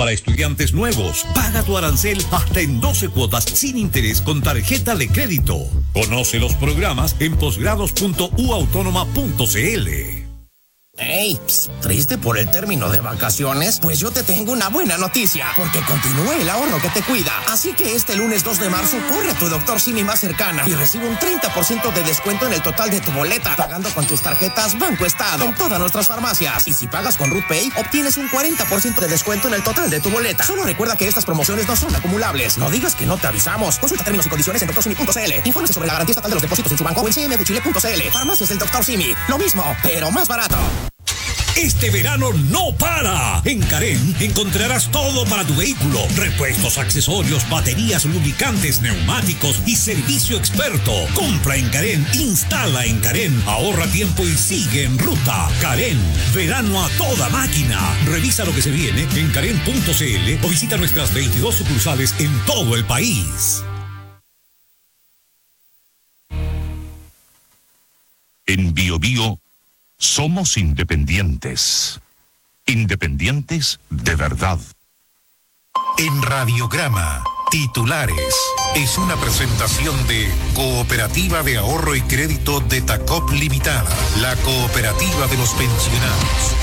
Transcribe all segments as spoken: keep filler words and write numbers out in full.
para estudiantes nuevos. Paga tu arancel hasta en doce cuotas sin interés con tarjeta de crédito. Conoce los programas en posgrados punto u autónoma punto c l. Hey, pss, ¿triste por el término de vacaciones? Pues yo te tengo una buena noticia, porque continúa el ahorro que te cuida. Así que este lunes dos de marzo, corre a tu doctor Simi más cercana y recibe un treinta por ciento de descuento en el total de tu boleta, pagando con tus tarjetas Banco Estado en todas nuestras farmacias. Y si pagas con RutPay, obtienes un cuarenta por ciento de descuento en el total de tu boleta. Solo recuerda que estas promociones no son acumulables. No digas que no te avisamos. Consulta términos y condiciones en doctor simi punto c l. Infórmese sobre la garantía estatal de los depósitos en su banco o en c m f chile punto c l. Farmacias del doctor Simi. Lo mismo, pero más barato. Este verano no para. En Carén encontrarás todo para tu vehículo. Repuestos, accesorios, baterías, lubricantes, neumáticos y servicio experto. Compra en Carén, instala en Carén, ahorra tiempo y sigue en ruta. Carén, verano a toda máquina. Revisa lo que se viene en carén punto c l o visita nuestras veintidós sucursales en todo el país. En Bio Bio somos independientes. Independientes de verdad. En Radiograma, titulares. Es una presentación de Cooperativa de Ahorro y Crédito de Tacop Limitada, la cooperativa de los pensionados.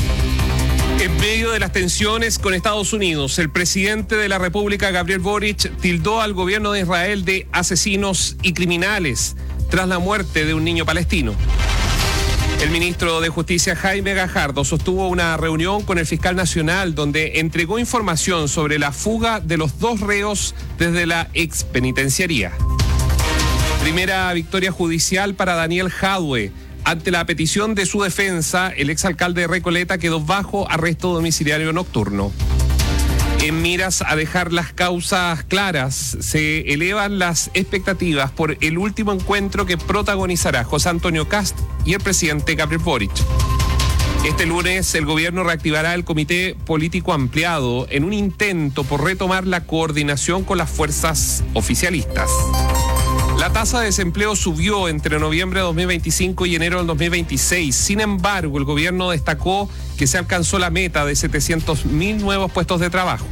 En medio de las tensiones con Estados Unidos, el presidente de la República, Gabriel Boric, tildó al gobierno de Israel de asesinos y criminales tras la muerte de un niño palestino. El ministro de Justicia, Jaime Gajardo, sostuvo una reunión con el fiscal nacional donde entregó información sobre la fuga de los dos reos desde la expenitenciaría. Primera victoria judicial para Daniel Jadwe. Ante la petición de su defensa, el exalcalde de Recoleta quedó bajo arresto domiciliario nocturno. En miras a dejar las causas claras, se elevan las expectativas por el último encuentro que protagonizará José Antonio Kast y el presidente Gabriel Boric. Este lunes el gobierno reactivará el comité político ampliado en un intento por retomar la coordinación con las fuerzas oficialistas. La tasa de desempleo subió entre noviembre de dos mil veinticinco y enero del dos mil veintiséis. Sin embargo, el gobierno destacó que se alcanzó la meta de setecientos mil nuevos puestos de trabajo.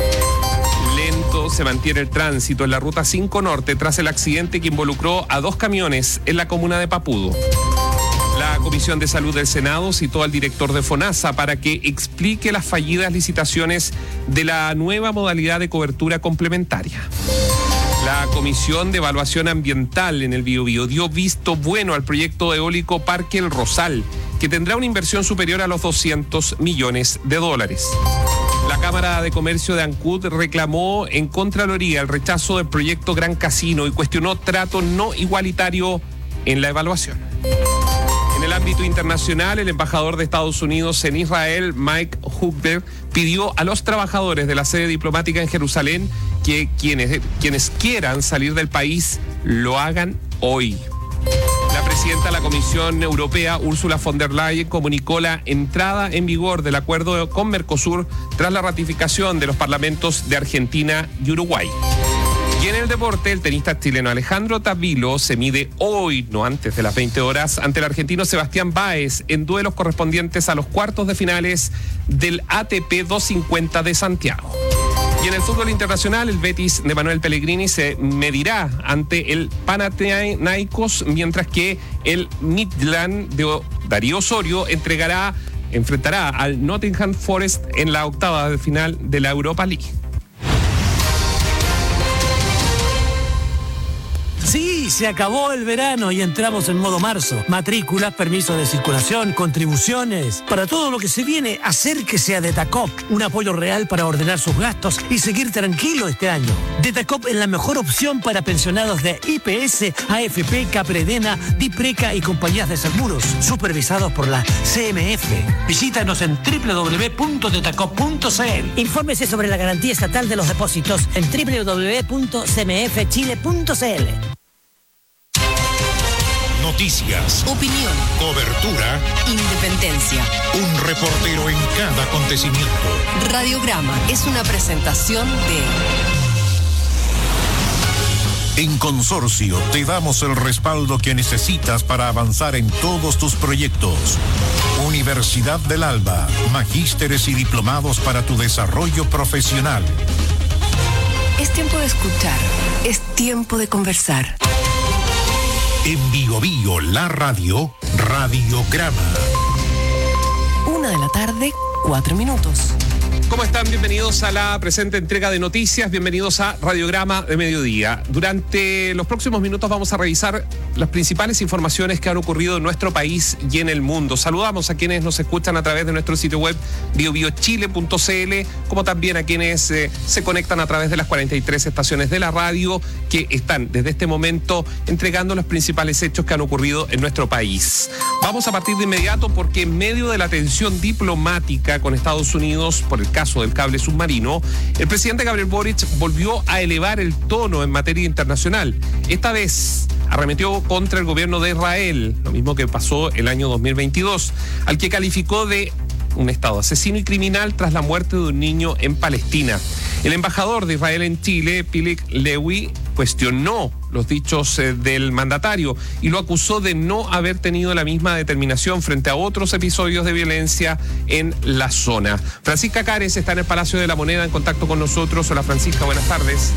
Lento se mantiene el tránsito en la ruta cinco Norte tras el accidente que involucró a dos camiones en la comuna de Papudo. La Comisión de Salud del Senado citó al director de FONASA para que explique las fallidas licitaciones de la nueva modalidad de cobertura complementaria. La Comisión de Evaluación Ambiental en el Biobío dio visto bueno al proyecto eólico Parque El Rosal, que tendrá una inversión superior a los doscientos millones de dólares. La Cámara de Comercio de Ancud reclamó en Contraloría el rechazo del proyecto Gran Casino y cuestionó trato no igualitario en la evaluación. En el ámbito internacional, el embajador de Estados Unidos en Israel, Mike Huckberg, pidió a los trabajadores de la sede diplomática en Jerusalén que quienes, quienes quieran salir del país lo hagan hoy. La presidenta de la Comisión Europea, Ursula von der Leyen, comunicó la entrada en vigor del acuerdo con Mercosur tras la ratificación de los parlamentos de Argentina y Uruguay. Y en el deporte, el tenista chileno Alejandro Tabilo se mide hoy, no antes de las veinte horas, ante el argentino Sebastián Báez en duelos correspondientes a los cuartos de finales del A T P doscientos cincuenta de Santiago. Y en el fútbol internacional, el Betis de Manuel Pellegrini se medirá ante el Panathinaikos, mientras que el Midland de Darío Osorio entregará, enfrentará al Nottingham Forest en la octava de final de la Europa League. Sí, se acabó el verano y entramos en modo marzo. Matrículas, permisos de circulación, contribuciones. Para todo lo que se viene, acérquese a Detacop. Un apoyo real para ordenar sus gastos y seguir tranquilo este año. Detacop es la mejor opción para pensionados de I P S, A F P, Capredena, Dipreca y compañías de seguros, supervisados por la C M F. Visítanos en doble u doble u doble u punto detacop punto c l. Infórmese sobre la garantía estatal de los depósitos en doble u doble u doble u punto c m f chile punto c l. Noticias, opinión, cobertura, independencia. Un reportero en cada acontecimiento. Radiograma es una presentación de... En Consorcio te damos el respaldo que necesitas para avanzar en todos tus proyectos. Universidad del Alba, magísteres y diplomados para tu desarrollo profesional. Es tiempo de escuchar, es tiempo de conversar. En Bio Bio, la radio, Radiograma. Una de la tarde, cuatro minutos. ¿Cómo están? Bienvenidos a la presente entrega de noticias, bienvenidos a Radiograma de Mediodía. Durante los próximos minutos vamos a revisar las principales informaciones que han ocurrido en nuestro país y en el mundo. Saludamos a quienes nos escuchan a través de nuestro sitio web bio bio chile punto c l, como también a quienes eh, se conectan a través de las cuarenta y tres estaciones de la radio que están desde este momento entregando los principales hechos que han ocurrido en nuestro país. Vamos a partir de inmediato porque en medio de la tensión diplomática con Estados Unidos por el caso del cable submarino, el presidente Gabriel Boric volvió a elevar el tono en materia internacional. Esta vez arremetió contra el gobierno de Israel, lo mismo que pasó el año dos mil veintidós, al que calificó de un estado asesino y criminal tras la muerte de un niño en Palestina. El embajador de Israel en Chile, Pilik Lewy, cuestionó los dichos eh, del mandatario y lo acusó de no haber tenido la misma determinación frente a otros episodios de violencia en la zona. Francisca Cares está en el Palacio de la Moneda en contacto con nosotros. Hola Francisca, buenas tardes.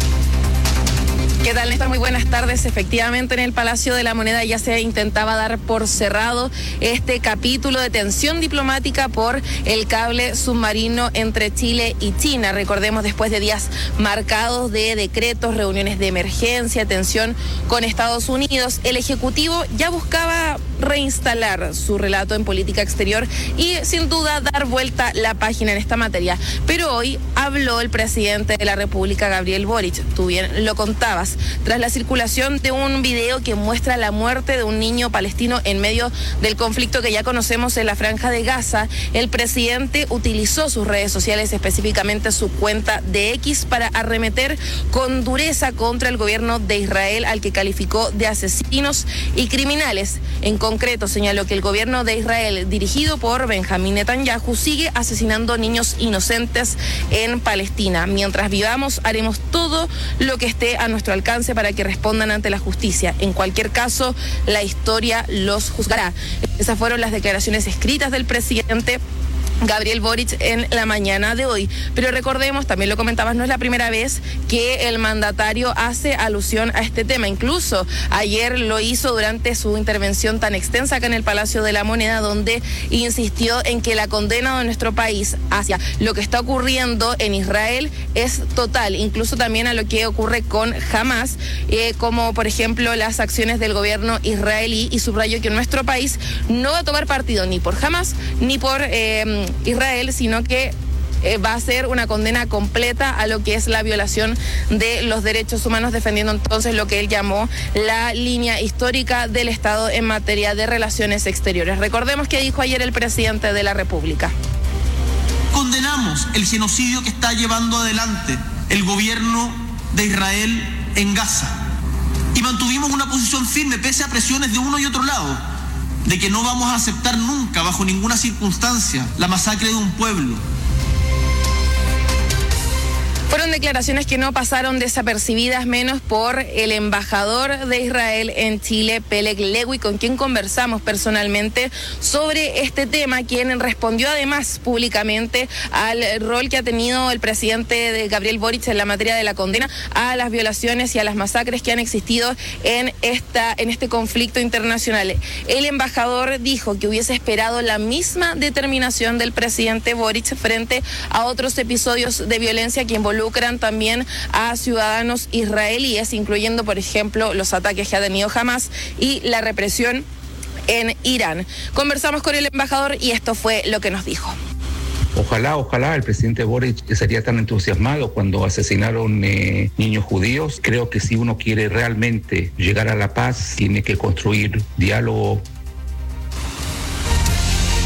¿Qué tal, Néstor? Muy buenas tardes. Efectivamente, en el Palacio de la Moneda ya se intentaba dar por cerrado este capítulo de tensión diplomática por el cable submarino entre Chile y China. Recordemos, después de días marcados de decretos, reuniones de emergencia, tensión con Estados Unidos, el Ejecutivo ya buscaba reinstalar su relato en política exterior y, sin duda, dar vuelta la página en esta materia. Pero hoy habló el presidente de la República, Gabriel Boric. Tú bien lo contabas. Tras la circulación de un video que muestra la muerte de un niño palestino en medio del conflicto que ya conocemos en la Franja de Gaza, el presidente utilizó sus redes sociales, específicamente su cuenta de X, para arremeter con dureza contra el gobierno de Israel, al que calificó de asesinos y criminales. En concreto, señaló que el gobierno de Israel, dirigido por Benjamín Netanyahu, sigue asesinando niños inocentes en Palestina. Mientras vivamos, haremos todo lo que esté a nuestro alcance para que respondan ante la justicia. En cualquier caso, la historia los juzgará. Esas fueron las declaraciones escritas del presidente Gabriel Boric en la mañana de hoy. Pero recordemos, también lo comentabas, no es la primera vez que el mandatario hace alusión a este tema. Incluso ayer lo hizo durante su intervención tan extensa acá en el Palacio de la Moneda, donde insistió en que la condena de nuestro país hacia lo que está ocurriendo en Israel es total, incluso también a lo que ocurre con Hamas, eh, como por ejemplo las acciones del gobierno israelí, y subrayó que nuestro país no va a tomar partido ni por Hamas ni por eh, Israel, sino que eh, va a ser una condena completa a lo que es la violación de los derechos humanos, defendiendo entonces lo que él llamó la línea histórica del Estado en materia de relaciones exteriores. Recordemos que dijo ayer el presidente de la República. Condenamos el genocidio que está llevando adelante el gobierno de Israel en Gaza y mantuvimos una posición firme pese a presiones de uno y otro lado, de que no vamos a aceptar nunca, bajo ninguna circunstancia, la masacre de un pueblo. Fueron declaraciones que no pasaron desapercibidas, menos por el embajador de Israel en Chile, Pilik Lewy, con quien conversamos personalmente sobre este tema, quien respondió además públicamente al rol que ha tenido el presidente de Gabriel Boric en la materia de la condena a las violaciones y a las masacres que han existido en esta en este conflicto internacional. El embajador dijo que hubiese esperado la misma determinación del presidente Boric frente a otros episodios de violencia que involucran involucran también a ciudadanos israelíes, incluyendo, por ejemplo, los ataques que ha tenido Hamas y la represión en Irán. Conversamos con el embajador y esto fue lo que nos dijo. Ojalá, ojalá el presidente Boric sería tan entusiasmado cuando asesinaron eh, niños judíos. Creo que si uno quiere realmente llegar a la paz, tiene que construir diálogo.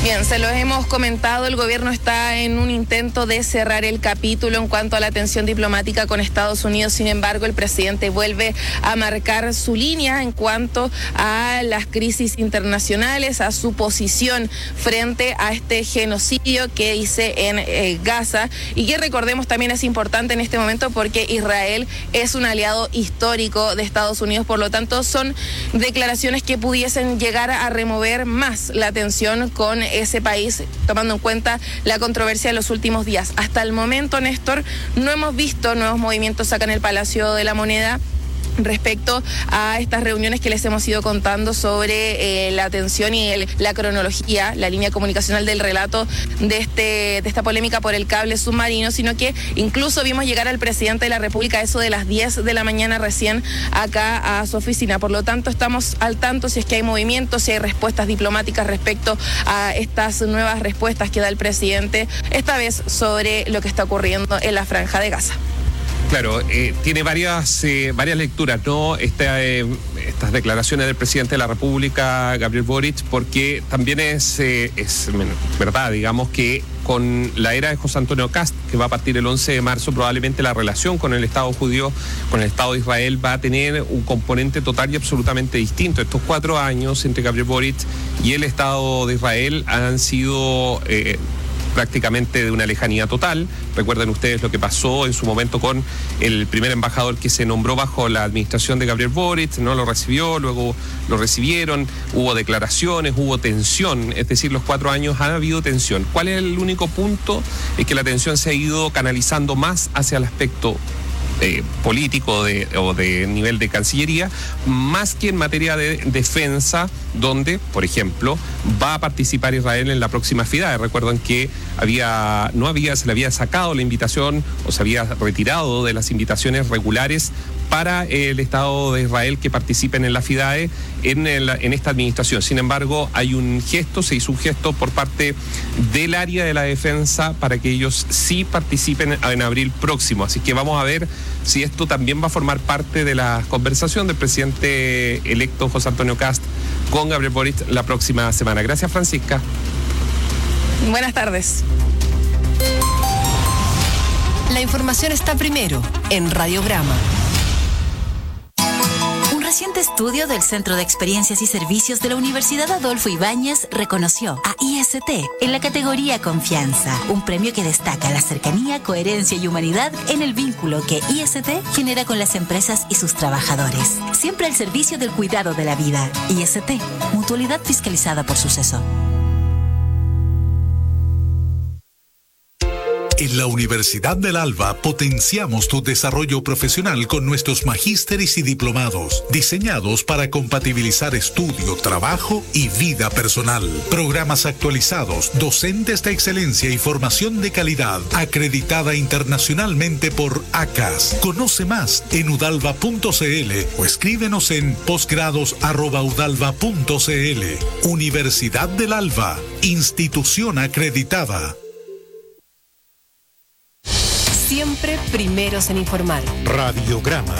Bien, se los hemos comentado, el gobierno está en un intento de cerrar el capítulo en cuanto a la tensión diplomática con Estados Unidos. Sin embargo, el presidente vuelve a marcar su línea en cuanto a las crisis internacionales, a su posición frente a este genocidio que hice en eh, Gaza, y que recordemos también es importante en este momento porque Israel es un aliado histórico de Estados Unidos. Por lo tanto, son declaraciones que pudiesen llegar a remover más la tensión con ese país, tomando en cuenta la controversia de los últimos días. Hasta el momento, Néstor, no hemos visto nuevos movimientos acá en el Palacio de la Moneda respecto a estas reuniones que les hemos ido contando sobre eh, la atención y el, la cronología, la línea comunicacional del relato de este de esta polémica por el cable submarino, sino que incluso vimos llegar al presidente de la República a eso de las diez de la mañana recién acá a su oficina. Por lo tanto, estamos al tanto si es que hay movimientos, si hay respuestas diplomáticas respecto a estas nuevas respuestas que da el presidente, esta vez sobre lo que está ocurriendo en la Franja de Gaza. Claro, eh, tiene varias eh, varias lecturas, ¿no? Esta, eh, estas declaraciones del presidente de la República, Gabriel Boric, porque también es, eh, es verdad, digamos, que con la era de José Antonio Kast, que va a partir el once de marzo, probablemente la relación con el Estado judío, con el Estado de Israel, va a tener un componente total y absolutamente distinto. Estos cuatro años entre Gabriel Boric y el Estado de Israel han sido Eh, prácticamente de una lejanía total. Recuerden ustedes lo que pasó en su momento con el primer embajador que se nombró bajo la administración de Gabriel Boric, no lo recibió, luego lo recibieron, hubo declaraciones, hubo tensión, es decir, los cuatro años ha habido tensión. ¿Cuál es el único punto? Es que la tensión se ha ido canalizando más hacia el aspecto Eh, político de, o de nivel de Cancillería, más que en materia de defensa, donde, por ejemplo, va a participar Israel en la próxima FIDAE. Recuerdan que había, no había, se le había sacado la invitación o se había retirado de las invitaciones regulares para el Estado de Israel que participen en la FIDAE en, el, en esta administración. Sin embargo, hay un gesto, se hizo un gesto por parte del área de la defensa para que ellos sí participen en abril próximo. Así que vamos a ver si esto también va a formar parte de la conversación del presidente electo José Antonio Kast con Gabriel Boric la próxima semana. Gracias, Francisca. Buenas tardes. La información está primero en Radiograma. Un reciente estudio del Centro de Experiencias y Servicios de la Universidad Adolfo Ibáñez reconoció a I S T en la categoría Confianza, un premio que destaca la cercanía, coherencia y humanidad en el vínculo que I S T genera con las empresas y sus trabajadores. Siempre al servicio del cuidado de la vida. I S T, mutualidad fiscalizada por Suceso. En la Universidad del Alba potenciamos tu desarrollo profesional con nuestros magísteres y diplomados, diseñados para compatibilizar estudio, trabajo y vida personal. Programas actualizados, docentes de excelencia y formación de calidad, acreditada internacionalmente por A C A S. Conoce más en udalva punto c l o escríbenos en posgrados arroba udalva punto c l. Universidad del Alba, institución acreditada. Siempre primeros en informar. Radiograma.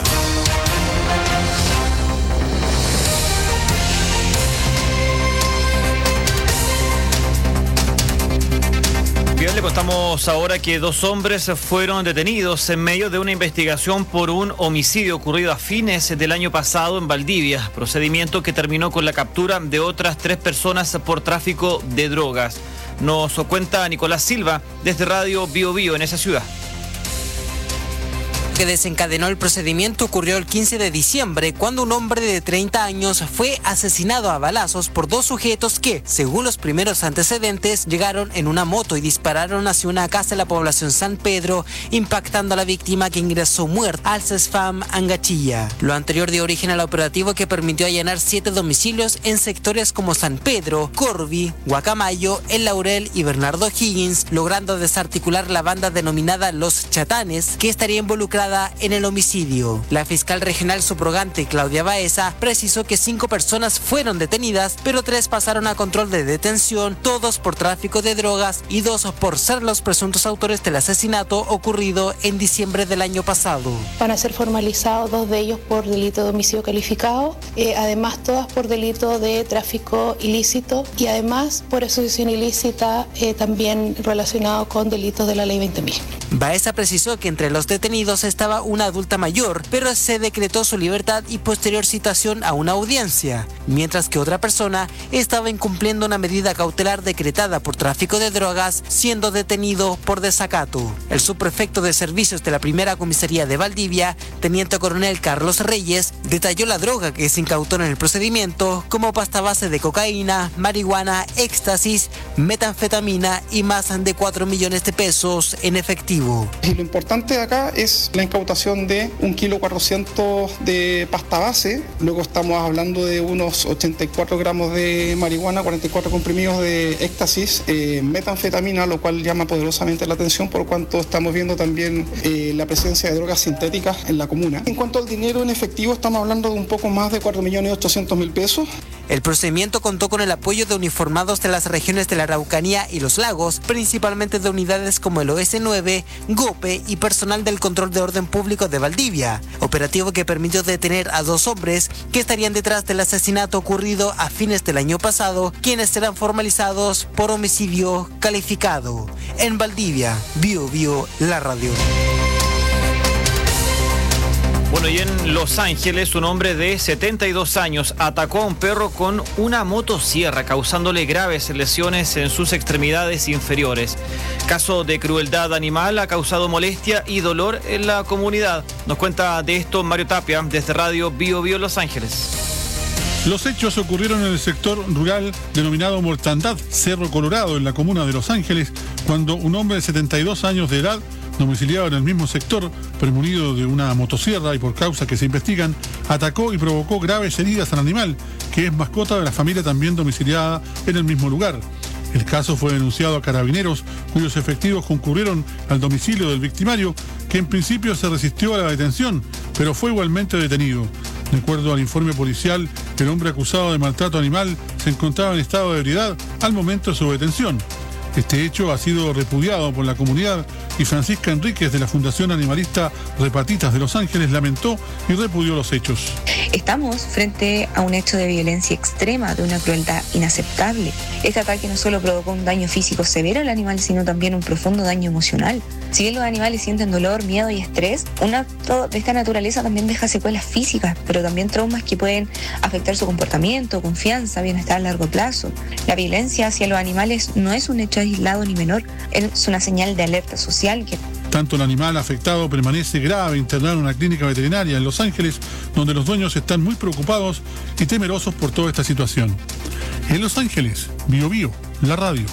Bien, le contamos ahora que dos hombres fueron detenidos en medio de una investigación por un homicidio ocurrido a fines del año pasado en Valdivia, procedimiento que terminó con la captura de otras tres personas por tráfico de drogas. Nos cuenta Nicolás Silva desde Radio Bio Bio en esa ciudad. Que desencadenó el procedimiento ocurrió el quince de diciembre, cuando un hombre de treinta años fue asesinado a balazos por dos sujetos que, según los primeros antecedentes, llegaron en una moto y dispararon hacia una casa en la población San Pedro, impactando a la víctima, que ingresó muerta al CESFAM Angachilla. Lo anterior dio origen al operativo que permitió allanar siete domicilios en sectores como San Pedro, Corvi, Guacamayo, El Laurel y Bernardo Higgins, logrando desarticular la banda denominada Los Chatanes, que estaría involucrada implicada en el homicidio. La fiscal regional subrogante Claudia Baeza precisó que cinco personas fueron detenidas, pero tres pasaron a control de detención, todos por tráfico de drogas y dos por ser los presuntos autores del asesinato ocurrido en diciembre del año pasado. Van a ser formalizados dos de ellos por delito de homicidio calificado, eh, además todas por delito de tráfico ilícito y además por asociación ilícita eh, también relacionado con delitos de la ley veinte mil. Baeza precisó que entre los detenidos estaba una adulta mayor, pero se decretó su libertad y posterior citación a una audiencia, mientras que otra persona estaba incumpliendo una medida cautelar decretada por tráfico de drogas, siendo detenido por desacato. El subprefecto de servicios de la primera comisaría de Valdivia, teniente coronel Carlos Reyes, detalló la droga que se incautó en el procedimiento como pasta base de cocaína, marihuana, éxtasis, metanfetamina y más de cuatro millones de pesos en efectivo. Y lo importante de acá es la incautación de un kilo cuatrocientos de pasta base, luego estamos hablando de unos ochenta y cuatro gramos de marihuana, cuarenta y cuatro comprimidos de éxtasis, eh, metanfetamina, lo cual llama poderosamente la atención por cuanto estamos viendo también eh, la presencia de drogas sintéticas en la comuna. En cuanto al dinero en efectivo, estamos hablando de un poco más de cuatro millones ochocientos mil pesos. El procedimiento contó con el apoyo de uniformados de las regiones de la Araucanía y los Lagos, principalmente de unidades como el O S nueve, GOPE y personal del Control de Orden Público de Valdivia, operativo que permitió detener a dos hombres que estarían detrás del asesinato ocurrido a fines del año pasado, quienes serán formalizados por homicidio calificado. En Valdivia, Bio Bio, la radio. Bueno, y en Los Ángeles, un hombre de setenta y dos años atacó a un perro con una motosierra, causándole graves lesiones en sus extremidades inferiores. Caso de crueldad animal ha causado molestia y dolor en la comunidad. Nos cuenta de esto Mario Tapia, desde Radio Bio Bio Los Ángeles. Los hechos ocurrieron en el sector rural denominado Mortandad, Cerro Colorado, en la comuna de Los Ángeles, cuando un hombre de setenta y dos años de edad, domiciliado en el mismo sector, premunido de una motosierra y por causas que se investigan, atacó y provocó graves heridas al animal, que es mascota de la familia también domiciliada en el mismo lugar. El caso fue denunciado a carabineros, cuyos efectivos concurrieron al domicilio del victimario, que en principio se resistió a la detención, pero fue igualmente detenido. De acuerdo al informe policial, el hombre acusado de maltrato animal se encontraba en estado de ebriedad al momento de su detención. Este hecho ha sido repudiado por la comunidad y Francisca Enríquez de la Fundación Animalista Repatitas de Los Ángeles lamentó y repudió los hechos. Estamos frente a un hecho de violencia extrema, de una crueldad inaceptable. Este ataque no solo provocó un daño físico severo al animal, sino también un profundo daño emocional. Si bien los animales sienten dolor, miedo y estrés, un acto de esta naturaleza también deja secuelas físicas, pero también traumas que pueden afectar su comportamiento, confianza, bienestar a largo plazo. La violencia hacia los animales no es un hecho aislado ni menor, es una señal de alerta social que... Tanto el animal afectado permanece grave internado en una clínica veterinaria en Los Ángeles, donde los dueños están muy preocupados y temerosos por toda esta situación. En Los Ángeles, Bio Bio, la radio.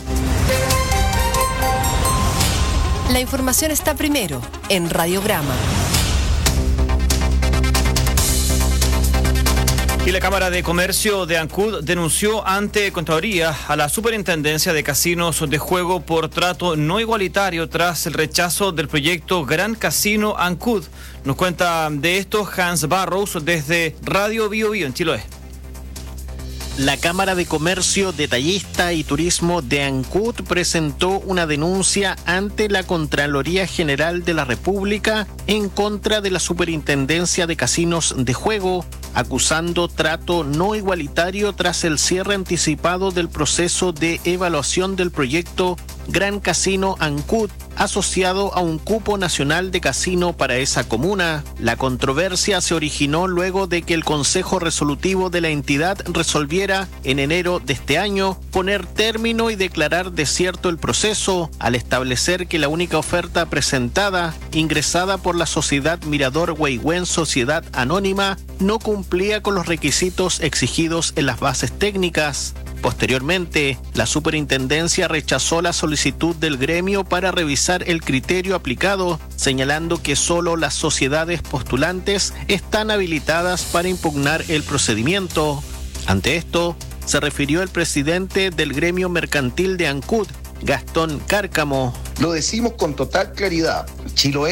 La información está primero en Radiograma. Y la Cámara de Comercio de Ancud denunció ante Contraloría a la Superintendencia de Casinos de Juego por trato no igualitario tras el rechazo del proyecto Gran Casino Ancud. Nos cuenta de esto Hans Barrows desde Radio Bio Bio en Chiloé. La Cámara de Comercio, Detallista y Turismo de Ancud presentó una denuncia ante la Contraloría General de la República en contra de la Superintendencia de Casinos de Juego, acusando trato no igualitario tras el cierre anticipado del proceso de evaluación del proyecto Gran Casino Ancud, asociado a un cupo nacional de casino para esa comuna. La controversia se originó luego de que el Consejo Resolutivo de la entidad resolviera en enero de este año poner término y declarar desierto el proceso, al establecer que la única oferta presentada, ingresada por la sociedad Mirador Huehuen Sociedad Anónima, no cumplía con los requisitos exigidos en las bases técnicas. Posteriormente, la superintendencia rechazó la solicitud del gremio para revisar el criterio aplicado, señalando que solo las sociedades postulantes están habilitadas para impugnar el procedimiento. Ante esto, se refirió el presidente del gremio mercantil de Ancud, Gastón Cárcamo. Lo decimos con total claridad. Chiloé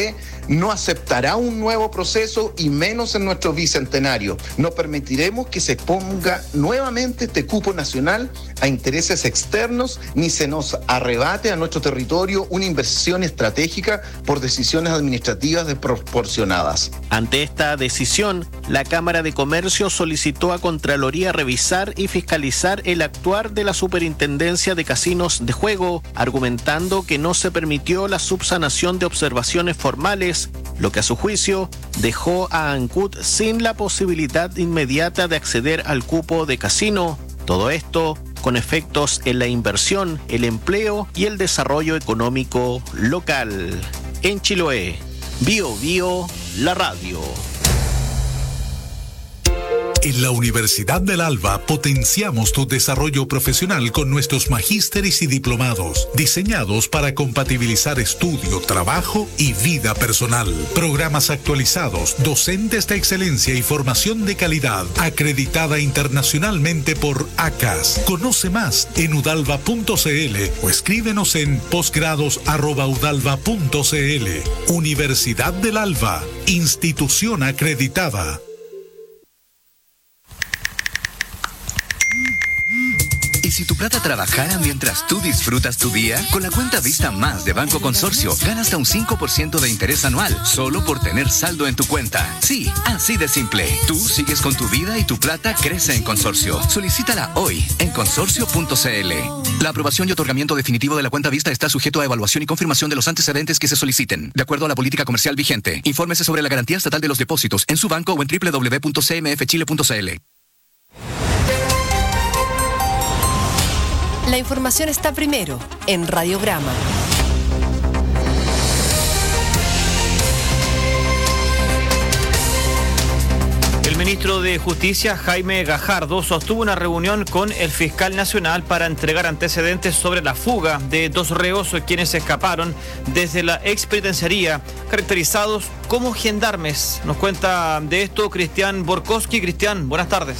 no aceptará un nuevo proceso y menos en nuestro bicentenario. No permitiremos que se ponga nuevamente este cupo nacional a intereses externos ni se nos arrebate a nuestro territorio una inversión estratégica por decisiones administrativas desproporcionadas. Ante esta decisión, la Cámara de Comercio solicitó a Contraloría revisar y fiscalizar el actuar de la Superintendencia de Casinos de Juego, argumentando que no se permitió la subsanación de observaciones formales, lo que a su juicio dejó a Ancud sin la posibilidad inmediata de acceder al cupo de casino. Todo esto con efectos en la inversión, el empleo y el desarrollo económico local. En Chiloé, Bio Bio, la radio. En la Universidad del Alba potenciamos tu desarrollo profesional con nuestros magísteres y diplomados, diseñados para compatibilizar estudio, trabajo y vida personal. Programas actualizados, docentes de excelencia y formación de calidad, acreditada internacionalmente por A C A S. Conoce más en udalva punto cl o escríbenos en posgrados arroba udalva punto cl. Universidad del Alba, institución acreditada. ¿Y si tu plata trabajara mientras tú disfrutas tu día? Con la cuenta Vista Más de Banco Consorcio, gana hasta un cinco por ciento de interés anual, solo por tener saldo en tu cuenta. Sí, así de simple. Tú sigues con tu vida y tu plata crece en Consorcio. Solicítala hoy en consorcio punto cl. La aprobación y otorgamiento definitivo de la cuenta Vista está sujeto a evaluación y confirmación de los antecedentes que se soliciten, de acuerdo a la política comercial vigente. Infórmese sobre la garantía estatal de los depósitos en su banco o en doble u doble u doble u punto c m f chile punto c l. La información está primero en Radiograma. El ministro de Justicia, Jaime Gajardo, sostuvo una reunión con el fiscal nacional para entregar antecedentes sobre la fuga de dos reos quienes escaparon desde la expenitenciaría, caracterizados como gendarmes. Nos cuenta de esto Cristian Borkowski. Cristian, buenas tardes.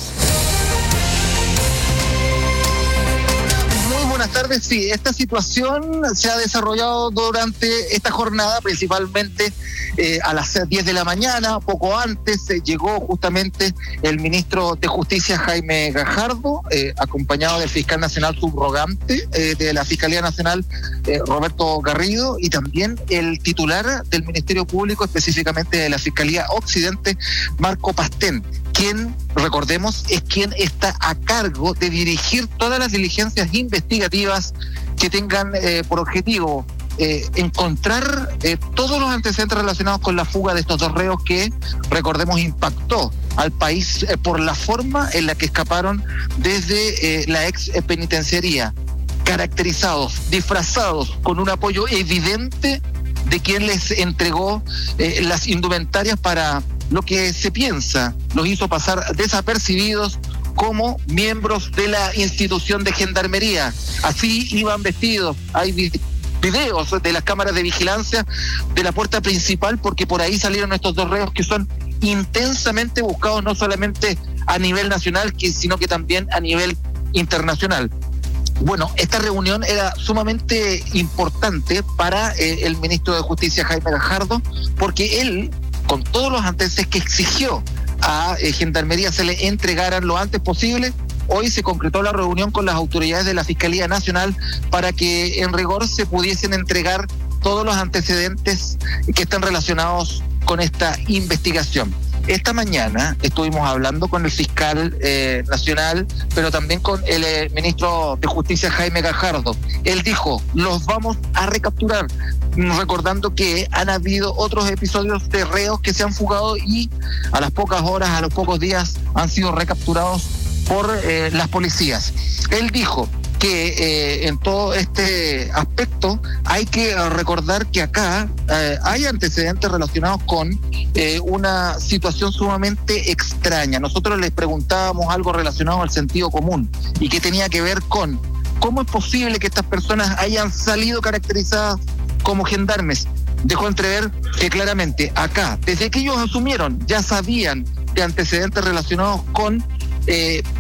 Buenas tardes. Sí, esta situación se ha desarrollado durante esta jornada, principalmente eh, a las diez de la mañana. Poco antes eh, llegó justamente el ministro de Justicia, Jaime Gajardo, eh, acompañado del fiscal nacional subrogante eh, de la Fiscalía Nacional, eh, Roberto Garrido, y también el titular del Ministerio Público, específicamente de la Fiscalía Occidente, Marco Pastén, quien, recordemos, es quien está a cargo de dirigir todas las diligencias investigativas que tengan eh, por objetivo eh, encontrar eh, todos los antecedentes relacionados con la fuga de estos dos reos que, recordemos, impactó al país eh, por la forma en la que escaparon desde eh, la ex penitenciaría, caracterizados, disfrazados, con un apoyo evidente de quien les entregó eh, las indumentarias para lo que se piensa los hizo pasar desapercibidos como miembros de la institución de gendarmería. Así iban vestidos. Hay videos de las cámaras de vigilancia de la puerta principal, porque por ahí salieron estos dos reos que son intensamente buscados no solamente a nivel nacional, sino que también a nivel internacional. Bueno, esta reunión era sumamente importante para eh, el ministro de Justicia, Jaime Gajardo, porque él, con todos los antecedentes que exigió a eh, Gendarmería se le entregaran lo antes posible, hoy se concretó la reunión con las autoridades de la Fiscalía Nacional para que en rigor se pudiesen entregar todos los antecedentes que están relacionados con esta investigación. Esta mañana estuvimos hablando con el fiscal eh, nacional, pero también con el eh, ministro de Justicia, Jaime Gajardo. Él dijo, los vamos a recapturar, recordando que han habido otros episodios de reos que se han fugado y a las pocas horas, a los pocos días, han sido recapturados por eh, las policías. Él dijo que eh, en todo este aspecto hay que recordar que acá eh, hay antecedentes relacionados con eh, una situación sumamente extraña. Nosotros les preguntábamos algo relacionado al sentido común y que tenía que ver con cómo es posible que estas personas hayan salido caracterizadas como gendarmes. Dejó entrever que claramente acá, desde que ellos asumieron, ya sabían de antecedentes relacionados con eh,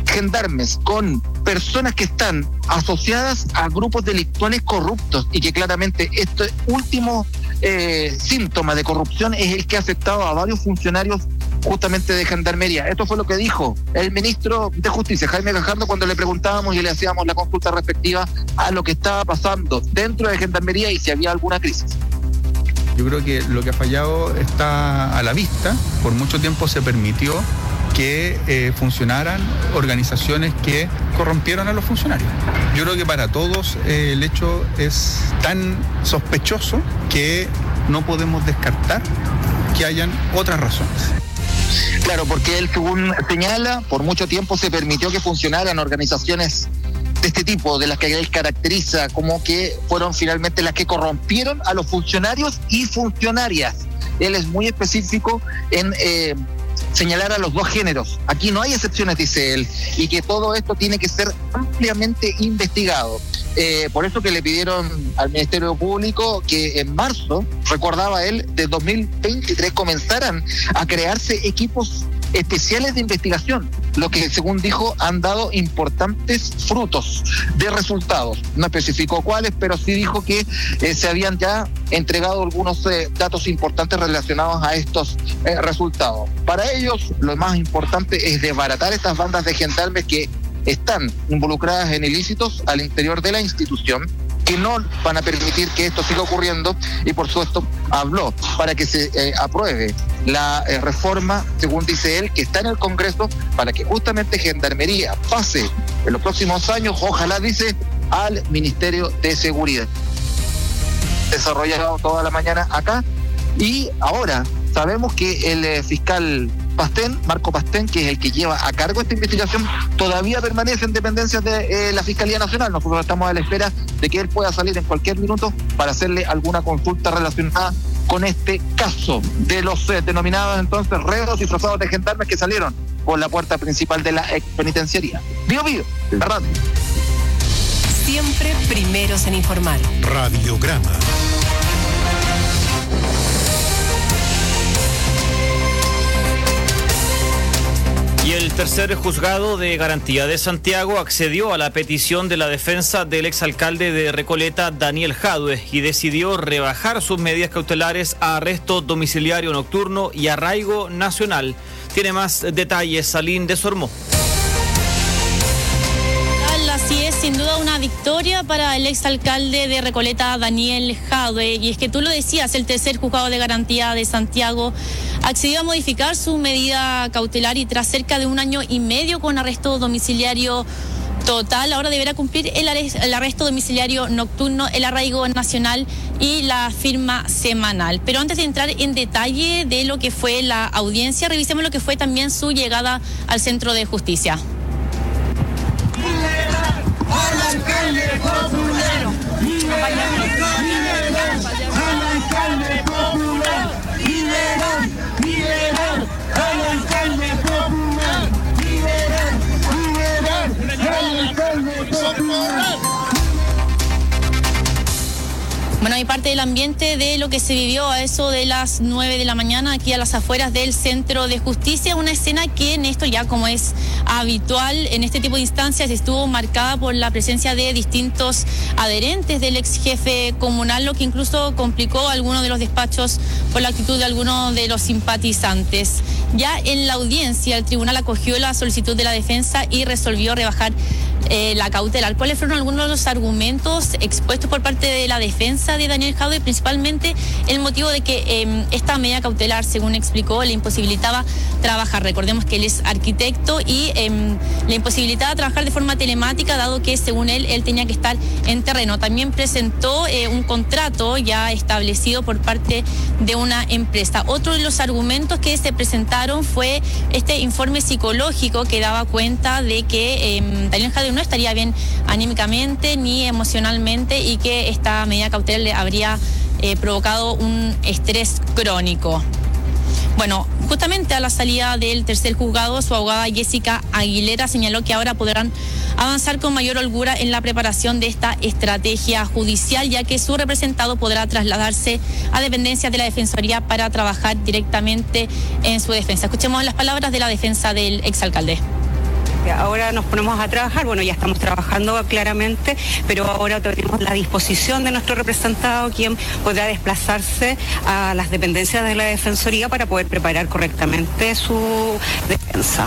gendarmes, con personas que están asociadas a grupos delictuales corruptos y que claramente este último eh, síntoma de corrupción es el que ha afectado a varios funcionarios justamente de Gendarmería. Esto fue lo que dijo el ministro de Justicia, Jaime Gajardo, cuando le preguntábamos y le hacíamos la consulta respectiva a lo que estaba pasando dentro de Gendarmería y si había alguna crisis. Yo creo que lo que ha fallado está a la vista. Por mucho tiempo se permitió que eh, funcionaran organizaciones que corrompieron a los funcionarios. Yo creo que para todos eh, el hecho es tan sospechoso que no podemos descartar que hayan otras razones. Claro, porque él, según señala, por mucho tiempo se permitió que funcionaran organizaciones de este tipo, de las que él caracteriza como que fueron finalmente las que corrompieron a los funcionarios y funcionarias. Él es muy específico en eh, señalar a los dos géneros. Aquí no hay excepciones, dice él, y que todo esto tiene que ser ampliamente investigado. Eh, por eso que le pidieron al Ministerio Público que en marzo, recordaba él, de dos mil veintitrés comenzaran a crearse equipos especiales de investigación, lo que según dijo han dado importantes frutos de resultados. No especificó cuáles, pero sí dijo que eh, se habían ya entregado algunos eh, datos importantes relacionados a estos eh, resultados. Para ellos lo más importante es desbaratar estas bandas de gendarmes que están involucradas en ilícitos al interior de la institución, que no van a permitir que esto siga ocurriendo, y por supuesto habló para que se eh, apruebe la eh, reforma, según dice él, que está en el Congreso, para que justamente Gendarmería pase en los próximos años, ojalá, dice, al Ministerio de Seguridad. Desarrollado toda la mañana acá, y ahora sabemos que el eh, fiscal Pastén, Marco Pastén, que es el que lleva a cargo esta investigación, todavía permanece en dependencias de eh, la Fiscalía Nacional. Nosotros estamos a la espera de que él pueda salir en cualquier minuto para hacerle alguna consulta relacionada con este caso de los eh, denominados entonces reos disfrazados de gendarmes que salieron por la puerta principal de la ex penitenciaría. Bío Bío, la radio. Siempre primeros en informar. Radiograma. Y el tercer juzgado de garantía de Santiago accedió a la petición de la defensa del exalcalde de Recoleta, Daniel Jadue, y decidió rebajar sus medidas cautelares a arresto domiciliario nocturno y arraigo nacional. Tiene más detalles Salín de Sormó. Así es, sin duda una victoria para el exalcalde de Recoleta, Daniel Jadue. Y es que tú lo decías, el tercer juzgado de garantía de Santiago accedió a modificar su medida cautelar y tras cerca de un año y medio con arresto domiciliario total, ahora deberá cumplir el, el arresto domiciliario nocturno, el arraigo nacional y la firma semanal. Pero antes de entrar en detalle de lo que fue la audiencia, revisemos lo que fue también su llegada al Centro de Justicia. ¡Al alcalde popular! ¡Liberar! ¡Liberar! ¡Al alcalde popular! ¡Liberar! ¡Liberar! ¡Al alcalde popular! ¡Liberar! ¡Liberar! ¡Al alcalde popular! Bueno, hay parte del ambiente de lo que se vivió a eso de las nueve de la mañana aquí a las afueras del Centro de Justicia, una escena que en esto ya como es habitual en este tipo de instancias estuvo marcada por la presencia de distintos adherentes del ex jefe comunal, lo que incluso complicó algunos de los despachos por la actitud de algunos de los simpatizantes. Ya en la audiencia el tribunal acogió la solicitud de la defensa y resolvió rebajar Eh, la cautelar. ¿Cuáles fueron algunos de los argumentos expuestos por parte de la defensa de Daniel Jadue? Principalmente el motivo de que eh, esta medida cautelar, según explicó, le imposibilitaba trabajar. Recordemos que él es arquitecto y eh, le imposibilitaba trabajar de forma telemática, dado que según él, él tenía que estar en terreno. También presentó eh, un contrato ya establecido por parte de una empresa. Otro de los argumentos que se presentaron fue este informe psicológico que daba cuenta de que eh, Daniel Jadue no estaría bien anímicamente ni emocionalmente y que esta medida cautelar le habría eh, provocado un estrés crónico. Bueno, justamente a la salida del tercer juzgado, su abogada Jessica Aguilera señaló que ahora podrán avanzar con mayor holgura en la preparación de esta estrategia judicial, ya que su representado podrá trasladarse a dependencias de la Defensoría para trabajar directamente en su defensa. Escuchemos las palabras de la defensa del exalcalde. Ahora nos ponemos a trabajar, bueno, ya estamos trabajando claramente, pero ahora tenemos la disposición de nuestro representado, quien podrá desplazarse a las dependencias de la Defensoría para poder preparar correctamente su defensa.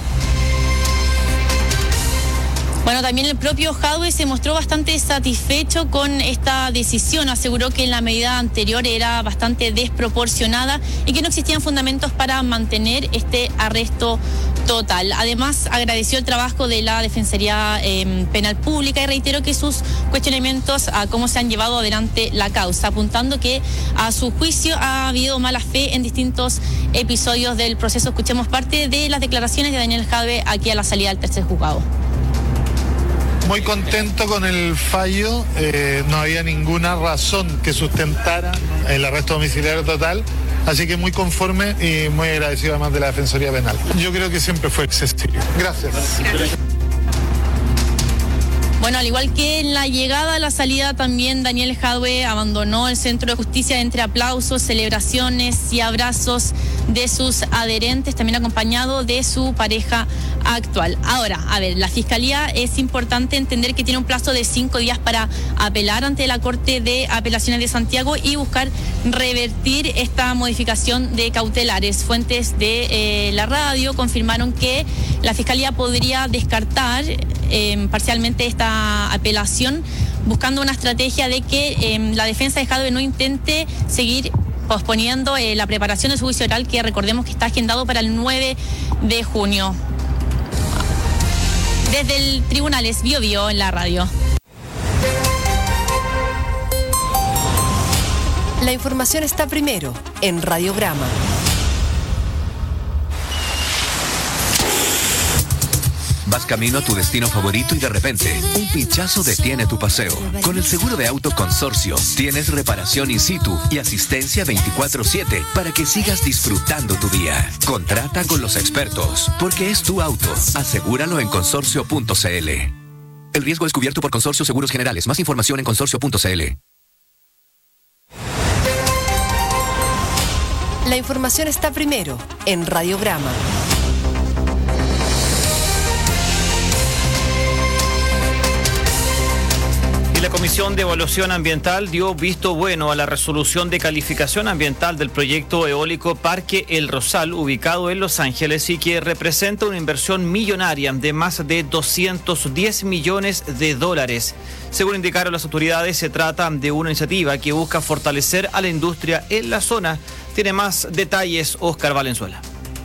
Bueno, también el propio Jadwe se mostró bastante satisfecho con esta decisión. Aseguró que la medida anterior era bastante desproporcionada y que no existían fundamentos para mantener este arresto total. Además, agradeció el trabajo de la Defensoría eh, Penal Pública y reiteró que sus cuestionamientos a cómo se han llevado adelante la causa, apuntando que a su juicio ha habido mala fe en distintos episodios del proceso. Escuchemos parte de las declaraciones de Daniel Jadwe aquí a la salida del tercer juzgado. Muy contento con el fallo, eh, no había ninguna razón que sustentara el arresto domiciliario total, así que muy conforme y muy agradecido además de la Defensoría Penal. Yo creo que siempre fue excesivo. Gracias. Bueno, al igual que en la llegada a la salida, también Daniel Jadwe abandonó el Centro de Justicia entre aplausos, celebraciones y abrazos de sus adherentes, también acompañado de su pareja actual. Ahora, a ver, la Fiscalía es importante entender que tiene un plazo de cinco días para apelar ante la Corte de Apelaciones de Santiago y buscar revertir esta modificación de cautelares. Fuentes de eh, la radio confirmaron que la Fiscalía podría descartar eh, parcialmente esta apelación, buscando una estrategia de que eh, la defensa de Jadwe no intente seguir posponiendo eh, la preparación de su juicio oral, que recordemos que está agendado para el nueve de junio. Desde el tribunal es Bio Bio en la radio. La información está primero en Radiograma. Vas camino a tu destino favorito y de repente, un pinchazo detiene tu paseo. Con el seguro de auto Consorcio, tienes reparación in situ y asistencia veinticuatro siete para que sigas disfrutando tu día. Contrata con los expertos, porque es tu auto. Asegúralo en consorcio punto c l. El riesgo es cubierto por Consorcio Seguros Generales. Más información en consorcio punto c l. La información está primero en Radiograma. La Comisión de Evaluación Ambiental dio visto bueno a la resolución de calificación ambiental del proyecto eólico Parque El Rosal, ubicado en Los Ángeles, y que representa una inversión millonaria de más de doscientos diez millones de dólares. Según indicaron las autoridades, se trata de una iniciativa que busca fortalecer a la industria en la zona. Tiene más detalles Oscar Valenzuela.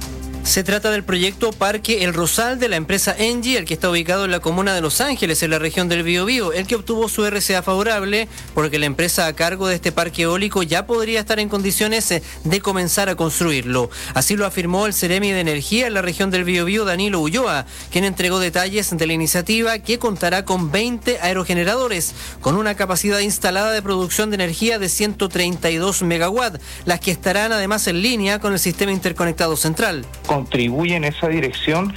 Se trata del proyecto Parque El Rosal de la empresa Engie, el que está ubicado en la comuna de Los Ángeles, en la región del Biobío, el que obtuvo su R C A favorable porque la empresa a cargo de este parque eólico ya podría estar en condiciones de comenzar a construirlo. Así lo afirmó el Ceremi de Energía en la región del Biobío, Danilo Ulloa, quien entregó detalles de la iniciativa, que contará con veinte aerogeneradores, con una capacidad instalada de producción de energía de ciento treinta y dos megawatts, las que estarán además en línea con el sistema interconectado central. Contribuye en esa dirección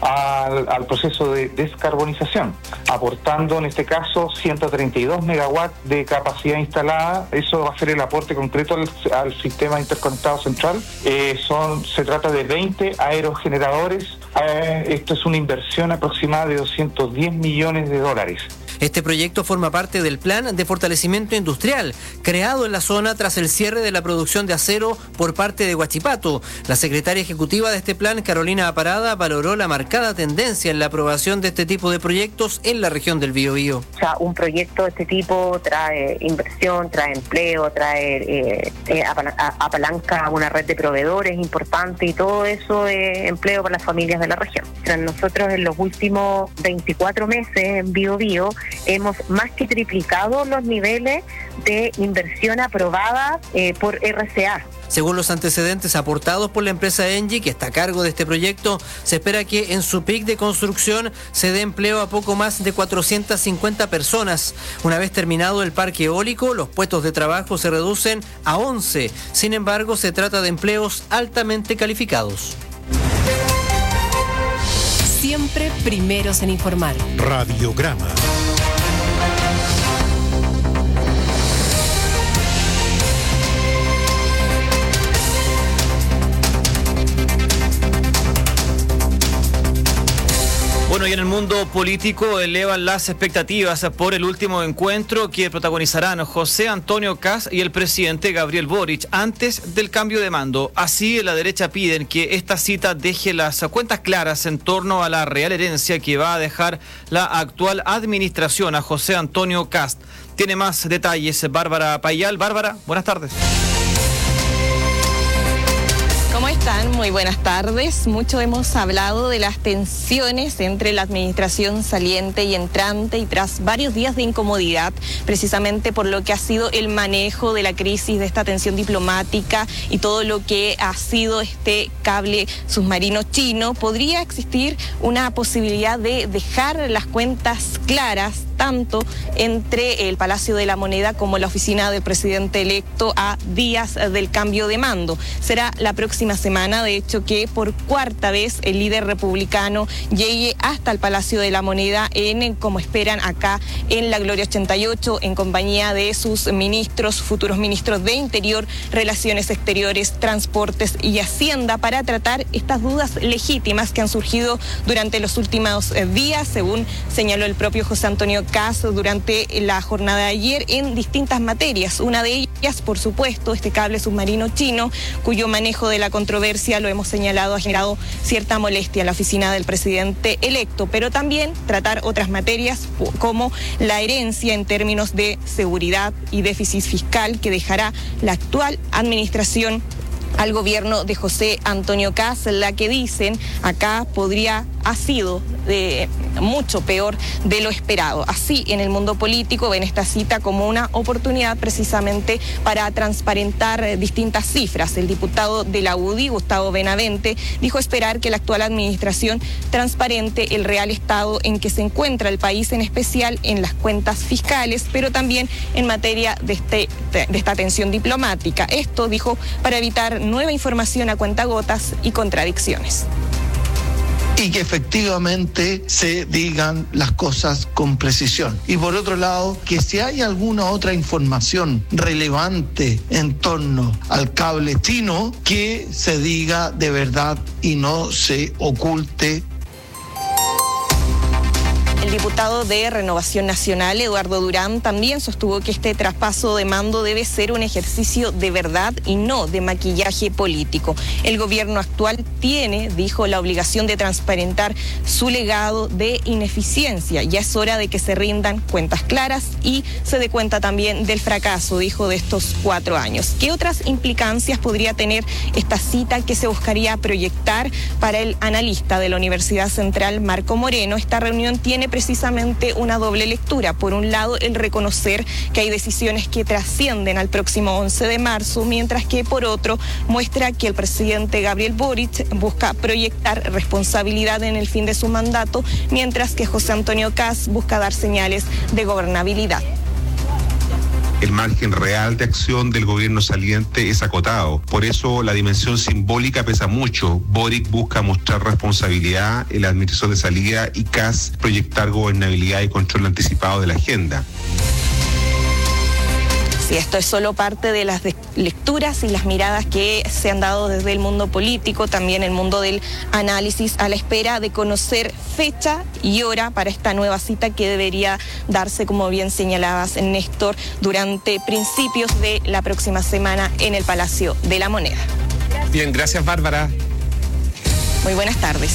al, al proceso de descarbonización, aportando en este caso ciento treinta y dos megawatts de capacidad instalada. Eso va a ser el aporte concreto al, al sistema interconectado central. Eh, son, se trata de veinte aerogeneradores. Eh, esto es una inversión aproximada de doscientos diez millones de dólares. Este proyecto forma parte del plan de fortalecimiento industrial creado en la zona tras el cierre de la producción de acero por parte de Huachipato. La secretaria ejecutiva de este plan, Carolina Aparada, valoró la marcada tendencia en la aprobación de este tipo de proyectos en la región del Biobío. O sea, un proyecto de este tipo trae inversión, trae empleo, trae eh, eh, apalanca una red de proveedores importante, y todo eso es empleo para las familias de la región. O sea, nosotros en los últimos veinticuatro meses en Biobío hemos más que triplicado los niveles de inversión aprobada eh, por R C A. Según los antecedentes aportados por la empresa Engie, que está a cargo de este proyecto, se espera que en su pic de construcción se dé empleo a poco más de cuatrocientas cincuenta personas. Una vez terminado el parque eólico, los puestos de trabajo se reducen a once. Sin embargo, se trata de empleos altamente calificados. Siempre primeros en informar. Radiograma. Bueno, Bueno, y en el mundo político elevan las expectativas por el último encuentro que protagonizarán José Antonio Kast y el presidente Gabriel Boric antes del cambio de mando. Así, la derecha piden que esta cita deje las cuentas claras en torno a la real herencia que va a dejar la actual administración a José Antonio Kast. Tiene más detalles Bárbara Payal. Bárbara, buenas tardes. ¿Cómo están? Muy buenas tardes. Mucho hemos hablado de las tensiones entre la administración saliente y entrante y tras varios días de incomodidad, precisamente por lo que ha sido el manejo de la crisis, de esta tensión diplomática y todo lo que ha sido este cable submarino chino, podría existir una posibilidad de dejar las cuentas claras tanto entre el Palacio de la Moneda como la oficina del presidente electo a días del cambio de mando. Será la próxima semana, de hecho, que por cuarta vez el líder republicano llegue hasta el Palacio de la Moneda en, como esperan acá en la Gloria ochenta y ocho, en compañía de sus ministros, futuros ministros de Interior, Relaciones Exteriores, Transportes y Hacienda, para tratar estas dudas legítimas que han surgido durante los últimos días, según señaló el propio José Antonio Kast durante la jornada de ayer, en distintas materias. Una de ellas, por supuesto, este cable submarino chino, cuyo manejo de la controversia, lo hemos señalado, ha generado cierta molestia en la oficina del presidente electo, pero también tratar otras materias como la herencia en términos de seguridad y déficit fiscal que dejará la actual administración al gobierno de José Antonio Kast, la que dicen acá podría ha sido de mucho peor de lo esperado. Así, en el mundo político ven esta cita como una oportunidad precisamente para transparentar distintas cifras. El diputado de la U D I, Gustavo Benavente, dijo esperar que la actual administración transparente el real estado en que se encuentra el país, en especial en las cuentas fiscales, pero también en materia de, este, de esta tensión diplomática. Esto, dijo, para evitar nueva información a cuentagotas y contradicciones. Y que efectivamente se digan las cosas con precisión. Y por otro lado, que si hay alguna otra información relevante en torno al cable chino, que se diga de verdad y no se oculte. El diputado de Renovación Nacional, Eduardo Durán, también sostuvo que este traspaso de mando debe ser un ejercicio de verdad y no de maquillaje político. El gobierno actual tiene, dijo, la obligación de transparentar su legado de ineficiencia. Ya es hora de que se rindan cuentas claras y se dé cuenta también del fracaso, dijo, de estos cuatro años. ¿Qué otras implicancias podría tener esta cita que se buscaría proyectar? Para el analista de la Universidad Central, Marco Moreno, esta reunión tiene precisamente una doble lectura. Por un lado, el reconocer que hay decisiones que trascienden al próximo once de marzo, mientras que por otro muestra que el presidente Gabriel Boric busca proyectar responsabilidad en el fin de su mandato, mientras que José Antonio Kast busca dar señales de gobernabilidad. El margen real de acción del gobierno saliente es acotado. Por eso la dimensión simbólica pesa mucho. Boric busca mostrar responsabilidad en la administración de salida y Kast proyectar gobernabilidad y control anticipado de la agenda. Sí, esto es solo parte de las lecturas y las miradas que se han dado desde el mundo político, también el mundo del análisis, a la espera de conocer fecha y hora para esta nueva cita que debería darse, como bien señalabas, Néstor, durante principios de la próxima semana en el Palacio de la Moneda. Bien, gracias, Bárbara. Muy buenas tardes.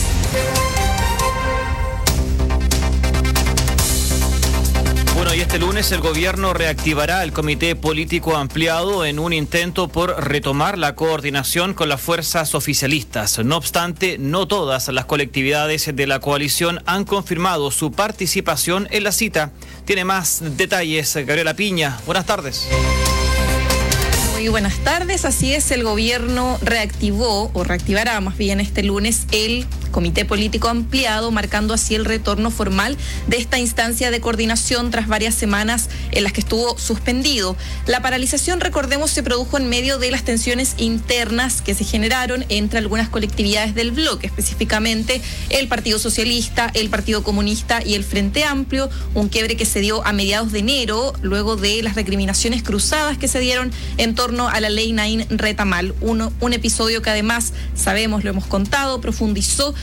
Bueno, y este lunes el gobierno reactivará el comité político ampliado en un intento por retomar la coordinación con las fuerzas oficialistas. No obstante, no todas las colectividades de la coalición han confirmado su participación en la cita. Tiene más detalles Gabriela Piña. Buenas tardes. Muy buenas tardes, así es, el gobierno reactivó o reactivará más bien este lunes el comité político ampliado, marcando así el retorno formal de esta instancia de coordinación tras varias semanas en las que estuvo suspendido. La paralización, recordemos, se produjo en medio de las tensiones internas que se generaron entre algunas colectividades del bloque, específicamente el Partido Socialista, el Partido Comunista y el Frente Amplio, un quiebre que se dio a mediados de enero, luego de las recriminaciones cruzadas que se dieron en torno a la ley Naín Retamal, uno, un episodio que además, sabemos, lo hemos contado, profundizó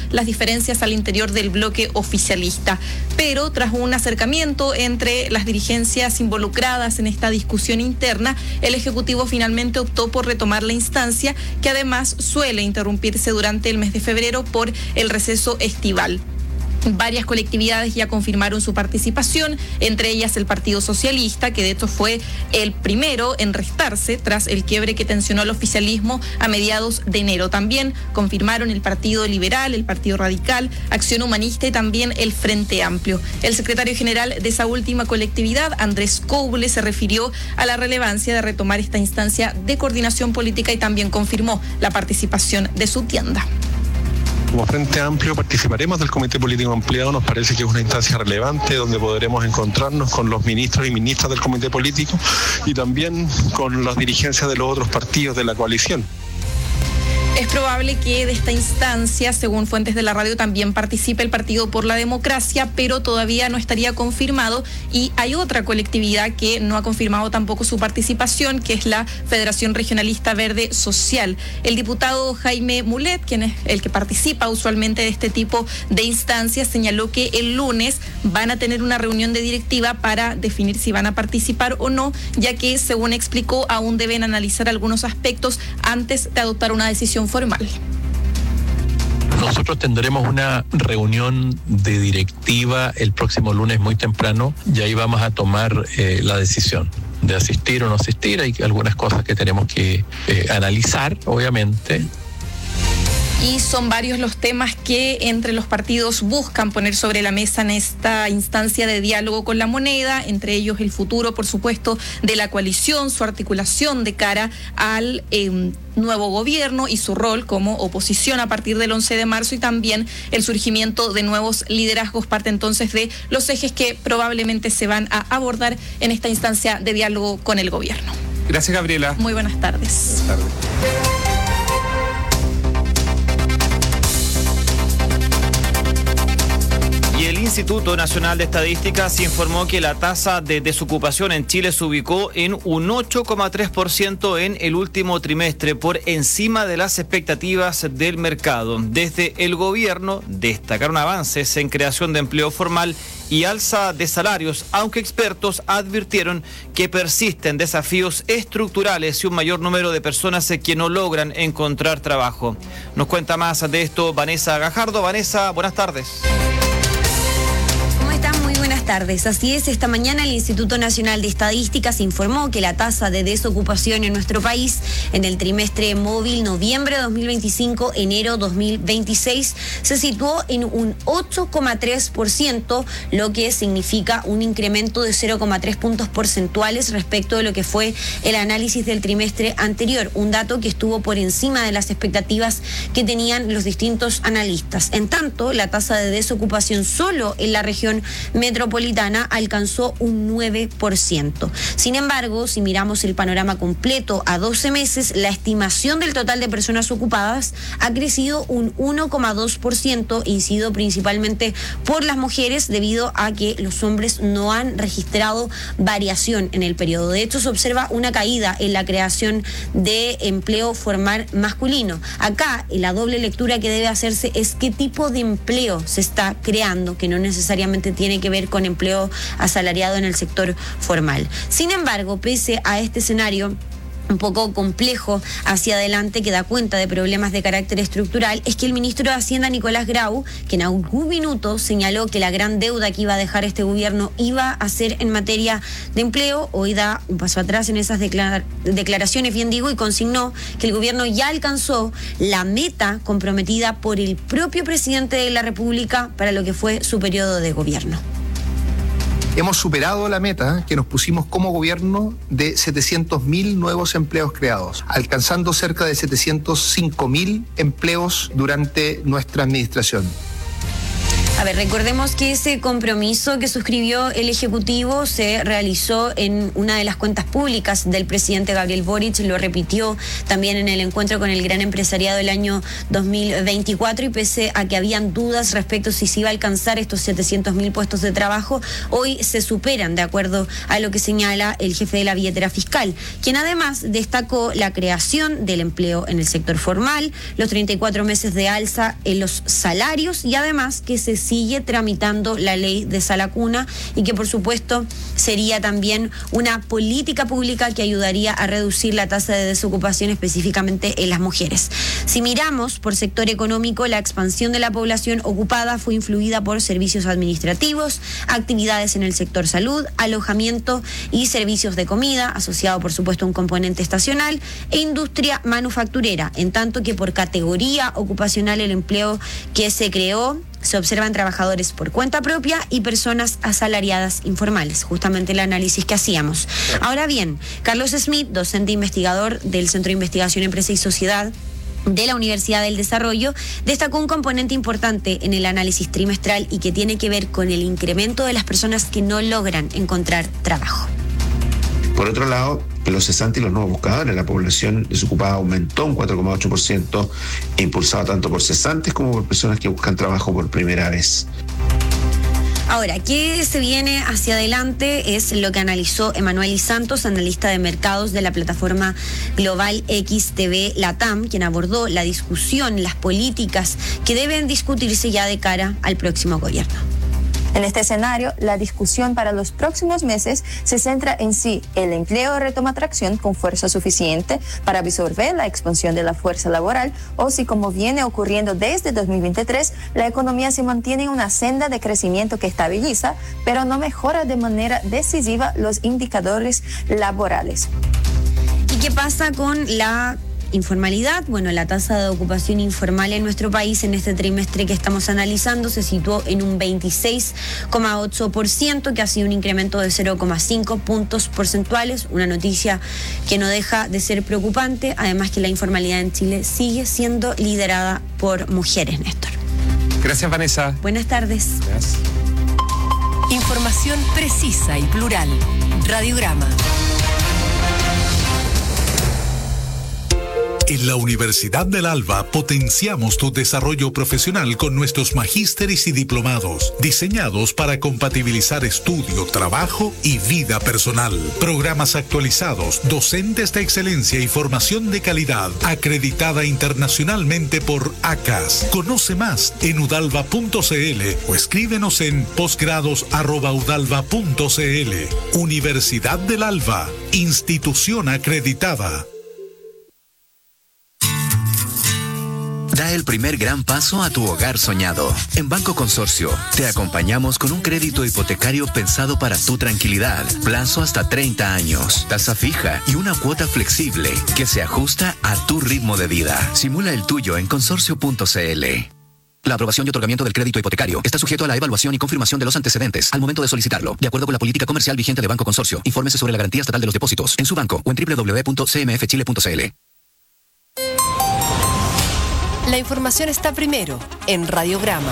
las diferencias al interior del bloque oficialista. Pero tras un acercamiento entre las dirigencias involucradas en esta discusión interna, el Ejecutivo finalmente optó por retomar la instancia, que además suele interrumpirse durante el mes de febrero por el receso estival. Varias colectividades ya confirmaron su participación, entre ellas el Partido Socialista, que de hecho fue el primero en restarse tras el quiebre que tensionó al oficialismo a mediados de enero. También confirmaron el Partido Liberal, el Partido Radical, Acción Humanista y también el Frente Amplio. El secretario general de esa última colectividad, Andrés Couble, se refirió a la relevancia de retomar esta instancia de coordinación política y también confirmó la participación de su tienda. Como Frente Amplio participaremos del Comité Político Ampliado. Nos parece que es una instancia relevante donde podremos encontrarnos con los ministros y ministras del Comité Político y también con las dirigencias de los otros partidos de la coalición. Es probable que de esta instancia, según fuentes de la radio, también participe el Partido por la Democracia, pero todavía no estaría confirmado, y hay otra colectividad que no ha confirmado tampoco su participación, que es la Federación Regionalista Verde Social. El diputado Jaime Mulet, quien es el que participa usualmente de este tipo de instancias, señaló que el lunes van a tener una reunión de directiva para definir si van a participar o no, ya que, según explicó, aún deben analizar algunos aspectos antes de adoptar una decisión formal. Nosotros tendremos una reunión de directiva el próximo lunes muy temprano y ahí vamos a tomar eh, la decisión de asistir o no asistir. Hay algunas cosas que tenemos que eh, analizar, obviamente. Y son varios los temas que entre los partidos buscan poner sobre la mesa en esta instancia de diálogo con la moneda, entre ellos el futuro, por supuesto, de la coalición, su articulación de cara al eh, nuevo gobierno y su rol como oposición a partir del once de marzo y también el surgimiento de nuevos liderazgos, parte entonces de los ejes que probablemente se van a abordar en esta instancia de diálogo con el gobierno. Gracias, Gabriela. Muy buenas tardes. Buenas tardes. El Instituto Nacional de Estadísticas informó que la tasa de desocupación en Chile se ubicó en un ocho coma tres por ciento en el último trimestre, por encima de las expectativas del mercado. Desde el gobierno destacaron avances en creación de empleo formal y alza de salarios, aunque expertos advirtieron que persisten desafíos estructurales y un mayor número de personas que no logran encontrar trabajo. Nos cuenta más de esto Vanessa Gajardo. Vanessa, buenas tardes. Buenas tardes. Así es, esta mañana el Instituto Nacional de Estadísticas informó que la tasa de desocupación en nuestro país en el trimestre móvil noviembre dos mil veinticinco, enero dos mil veintiséis se situó en un ocho coma tres por ciento, lo que significa un incremento de cero coma tres puntos porcentuales respecto de lo que fue el análisis del trimestre anterior, un dato que estuvo por encima de las expectativas que tenían los distintos analistas. En tanto, la tasa de desocupación solo en la región metropolitana alcanzó un nueve por ciento. Sin embargo, si miramos el panorama completo a doce meses, la estimación del total de personas ocupadas ha crecido un uno coma dos por ciento, incidido principalmente por las mujeres debido a que los hombres no han registrado variación en el periodo. De hecho, se observa una caída en la creación de empleo formal masculino. Acá, la doble lectura que debe hacerse es qué tipo de empleo se está creando, que no necesariamente tiene que ver con empleo asalariado en el sector formal. Sin embargo, pese a este escenario un poco complejo hacia adelante, que da cuenta de problemas de carácter estructural, es que el ministro de Hacienda, Nicolás Grau, que en algún minuto señaló que la gran deuda que iba a dejar este gobierno iba a ser en materia de empleo, hoy da un paso atrás en esas declar- declaraciones, bien digo, y consignó que el gobierno ya alcanzó la meta comprometida por el propio presidente de la República para lo que fue su periodo de gobierno. Hemos superado la meta que nos pusimos como gobierno de setecientos mil nuevos empleos creados, alcanzando cerca de setecientos cinco mil empleos durante nuestra administración. A ver, recordemos que ese compromiso que suscribió el Ejecutivo se realizó en una de las cuentas públicas del presidente Gabriel Boric, lo repitió también en el encuentro con el gran empresariado del año dos mil veinticuatro, y pese a que habían dudas respecto si se iba a alcanzar estos setecientos mil puestos de trabajo, hoy se superan, de acuerdo a lo que señala el jefe de la billetera fiscal, quien además destacó la creación del empleo en el sector formal, los treinta y cuatro meses de alza en los salarios y además que se sigue tramitando la ley de sala cuna y que por supuesto sería también una política pública que ayudaría a reducir la tasa de desocupación específicamente en las mujeres. Si miramos por sector económico, la expansión de la población ocupada fue influida por servicios administrativos, actividades en el sector salud, alojamiento y servicios de comida, asociado por supuesto a un componente estacional, e industria manufacturera, en tanto que por categoría ocupacional el empleo que se creó se observan trabajadores por cuenta propia y personas asalariadas informales, justamente el análisis que hacíamos. Ahora bien, Carlos Smith, docente investigador del Centro de Investigación, Empresa y Sociedad de la Universidad del Desarrollo, destacó un componente importante en el análisis trimestral y que tiene que ver con el incremento de las personas que no logran encontrar trabajo. Por otro lado, los cesantes y los nuevos buscadores, la población desocupada aumentó un cuatro coma ocho por ciento, impulsado tanto por cesantes como por personas que buscan trabajo por primera vez. Ahora, ¿qué se viene hacia adelante? Es lo que analizó Emanuel Santos, analista de mercados de la plataforma global X T V Latam, quien abordó la discusión, las políticas que deben discutirse ya de cara al próximo gobierno. En este escenario, la discusión para los próximos meses se centra en si el empleo retoma tracción con fuerza suficiente para absorber la expansión de la fuerza laboral o si, como viene ocurriendo desde dos mil veintitrés, la economía se mantiene en una senda de crecimiento que estabiliza, pero no mejora de manera decisiva los indicadores laborales. ¿Y qué pasa con la informalidad? Bueno, la tasa de ocupación informal en nuestro país en este trimestre que estamos analizando se situó en un veintiséis coma ocho por ciento, que ha sido un incremento de cero coma cinco puntos porcentuales, una noticia que no deja de ser preocupante, además que la informalidad en Chile sigue siendo liderada por mujeres, Néstor. Gracias, Vanessa. Buenas tardes. Gracias. Información precisa y plural. Radiograma. En la Universidad del Alba potenciamos tu desarrollo profesional con nuestros magísteres y diplomados, diseñados para compatibilizar estudio, trabajo y vida personal. Programas actualizados, docentes de excelencia y formación de calidad, acreditada internacionalmente por A C A S. Conoce más en udalva punto cl o escríbenos en posgrados arroba udalva punto cl. Universidad del Alba, institución acreditada. Da el primer gran paso a tu hogar soñado. En Banco Consorcio, te acompañamos con un crédito hipotecario pensado para tu tranquilidad. Plazo hasta treinta años, tasa fija y una cuota flexible que se ajusta a tu ritmo de vida. Simula el tuyo en consorcio punto cl. La aprobación y otorgamiento del crédito hipotecario está sujeto a la evaluación y confirmación de los antecedentes al momento de solicitarlo, de acuerdo con la política comercial vigente de Banco Consorcio. Infórmese sobre la garantía estatal de los depósitos en su banco o en doble u doble u doble u punto c m f chile punto c l. La información está primero en Radiograma.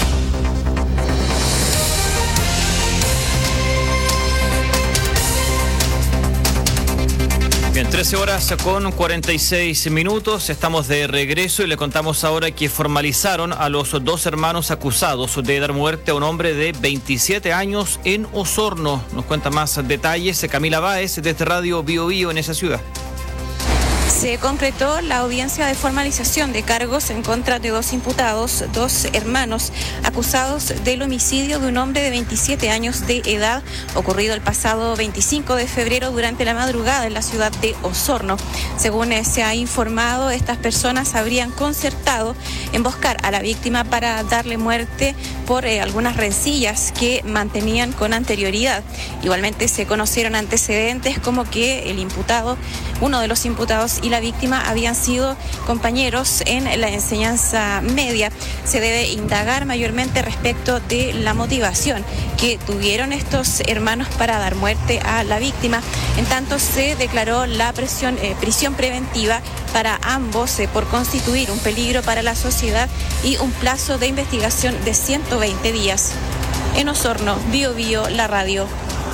Bien, trece horas con cuarenta y seis minutos, estamos de regreso y le contamos ahora que formalizaron a los dos hermanos acusados de dar muerte a un hombre de veintisiete años en Osorno. Nos cuenta más detalles Camila Báez desde Radio Bio Bio en esa ciudad. Se concretó la audiencia de formalización de cargos en contra de dos imputados, dos hermanos, acusados del homicidio de un hombre de veintisiete años de edad, ocurrido el pasado veinticinco de febrero durante la madrugada en la ciudad de Osorno. Según se ha informado, estas personas habrían concertado emboscar a la víctima para darle muerte por eh, algunas rencillas que mantenían con anterioridad. Igualmente se conocieron antecedentes como que el imputado, uno de los imputados, ambos y la víctima habían sido compañeros en la enseñanza media. Se debe indagar mayormente respecto de la motivación que tuvieron estos hermanos para dar muerte a la víctima. En tanto, se declaró la presión, eh, prisión preventiva para ambos eh, por constituir un peligro para la sociedad y un plazo de investigación de ciento veinte días. En Osorno, Bio Bio, la radio.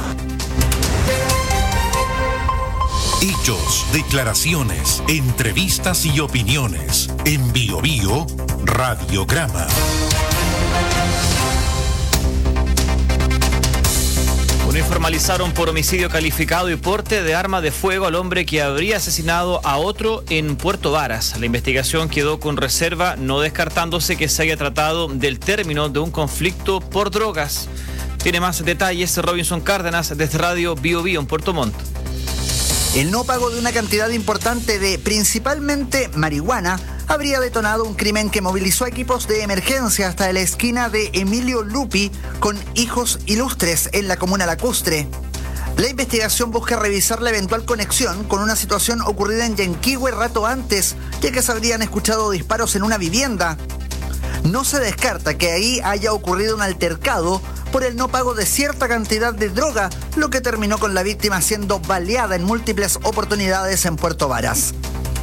Hechos, declaraciones, entrevistas y opiniones. En Bio Bio, Radiograma. Formalizaron por homicidio calificado y porte de arma de fuego al hombre que habría asesinado a otro en Puerto Varas. La investigación quedó con reserva, no descartándose que se haya tratado del término de un conflicto por drogas. Tiene más detalles Robinson Cárdenas desde Radio Bio Bio en Puerto Montt. El no pago de una cantidad importante de principalmente marihuana habría detonado un crimen que movilizó equipos de emergencia hasta la esquina de Emilio Lupi con Hijos Ilustres en la comuna Lacustre. La investigación busca revisar la eventual conexión con una situación ocurrida en Yanquihue rato antes, ya que se habrían escuchado disparos en una vivienda. No se descarta que ahí haya ocurrido un altercado por el no pago de cierta cantidad de droga, lo que terminó con la víctima siendo baleada en múltiples oportunidades en Puerto Varas.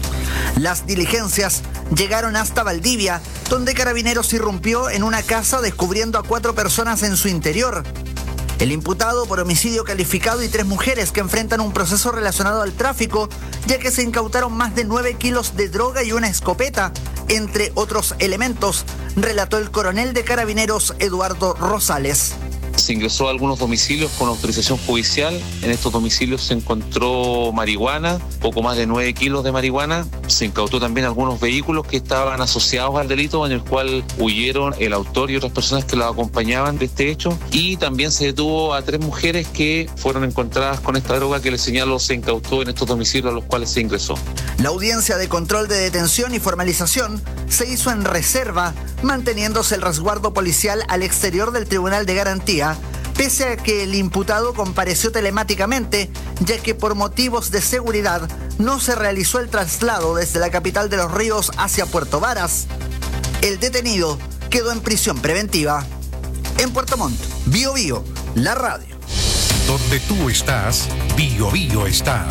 Las diligencias llegaron hasta Valdivia, donde Carabineros irrumpió en una casa descubriendo a cuatro personas en su interior. El imputado por homicidio calificado y tres mujeres que enfrentan un proceso relacionado al tráfico, ya que se incautaron más de nueve kilos de droga y una escopeta, entre otros elementos, relató el coronel de Carabineros Eduardo Rosales. Se ingresó a algunos domicilios con autorización judicial. En estos domicilios se encontró marihuana, poco más de nueve kilos de marihuana. Se incautó también algunos vehículos que estaban asociados al delito, en el cual huyeron el autor y otras personas que lo acompañaban de este hecho. Y también se detuvo a tres mujeres que fueron encontradas con esta droga que les señalo se incautó en estos domicilios a los cuales se ingresó. La audiencia de control de detención y formalización se hizo en reserva, manteniéndose el resguardo policial al exterior del Tribunal de Garantía, pese a que el imputado compareció telemáticamente, ya que por motivos de seguridad no se realizó el traslado desde la capital de Los Ríos hacia Puerto Varas. El detenido quedó en prisión preventiva. En Puerto Montt, Bio Bio, la radio. Donde tú estás, Bio Bio está.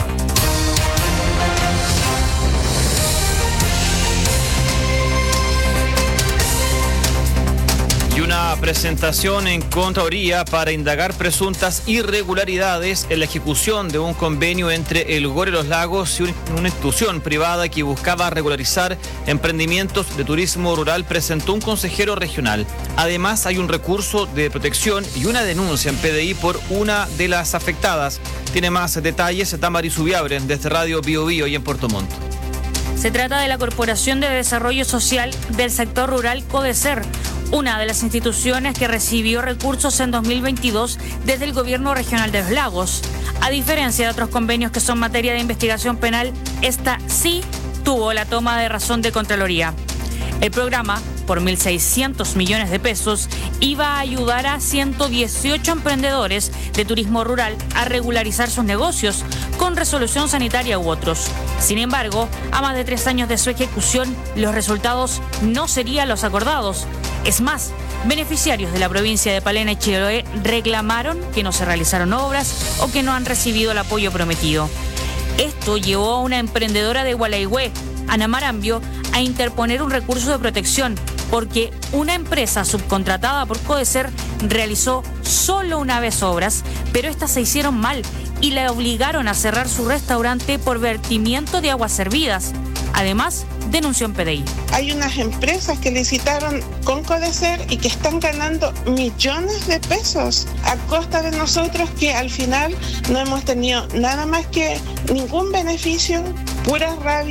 Y una presentación en Contraloría para indagar presuntas irregularidades en la ejecución de un convenio entre el Gore Los Lagos y una institución privada que buscaba regularizar emprendimientos de turismo rural, presentó un consejero regional. Además, hay un recurso de protección y una denuncia en P D I por una de las afectadas. Tiene más detalles Tamara Subiabre desde Radio Bio Bio y en Puerto Montt. Se trata de la Corporación de Desarrollo Social del Sector Rural CODESER, una de las instituciones que recibió recursos en dos mil veintidós desde el Gobierno Regional de Los Lagos. A diferencia de otros convenios que son materia de investigación penal, esta sí tuvo la toma de razón de Contraloría. El programa, por mil seiscientos millones de pesos, iba a ayudar a ciento dieciocho emprendedores de turismo rural a regularizar sus negocios con resolución sanitaria u otros. Sin embargo, a más de tres años de su ejecución, los resultados no serían los acordados. Es más, beneficiarios de la provincia de Palena y Chiloé reclamaron que no se realizaron obras o que no han recibido el apoyo prometido. Esto llevó a una emprendedora de Gualeguay, Ana Marambio, a interponer un recurso de protección porque una empresa subcontratada por CODESER realizó solo una vez obras, pero estas se hicieron mal y la obligaron a cerrar su restaurante por vertimiento de aguas servidas. Además, denunció en P D I. Hay unas empresas que licitaron con CODESER y que están ganando millones de pesos a costa de nosotros, que al final no hemos tenido nada más que ningún beneficio, pura rabia,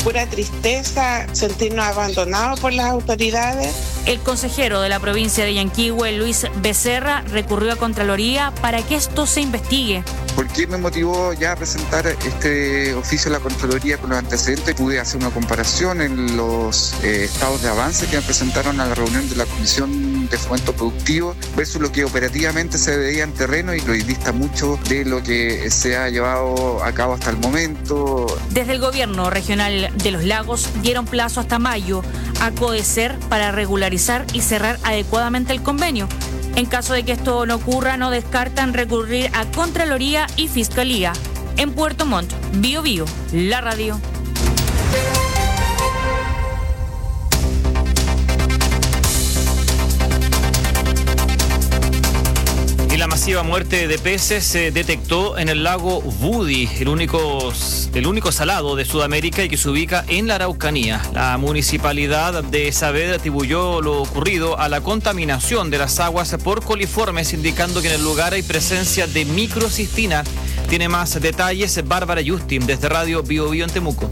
pura tristeza sentirnos abandonados por las autoridades. El consejero de la provincia de Yanquihue, Luis Becerra, recurrió a Contraloría para que esto se investigue. ¿Por qué me motivó ya a presentar este oficio a la Contraloría con los antecedentes? Pude hacer una comparación en los eh, estados de avance que me presentaron a la reunión de la Comisión de Fomento Productivo versus lo que operativamente se veía en terreno y lo dista mucho de lo que se ha llevado a cabo hasta el momento. Desde el gobierno regional de Los Lagos dieron plazo hasta mayo a CODECER para regularizar y cerrar adecuadamente el convenio. En caso de que esto no ocurra, no descartan recurrir a Contraloría y Fiscalía. En Puerto Montt, Bio Bio, la radio. Y la masiva muerte de peces se detectó en el lago Budi, el único, el único salado de Sudamérica y que se ubica en la Araucanía. La municipalidad de Saavedra atribuyó lo ocurrido a la contaminación de las aguas por coliformes, indicando que en el lugar hay presencia de microcistina. Tiene más detalles Bárbara Justin desde Radio Bio Bio en Temuco.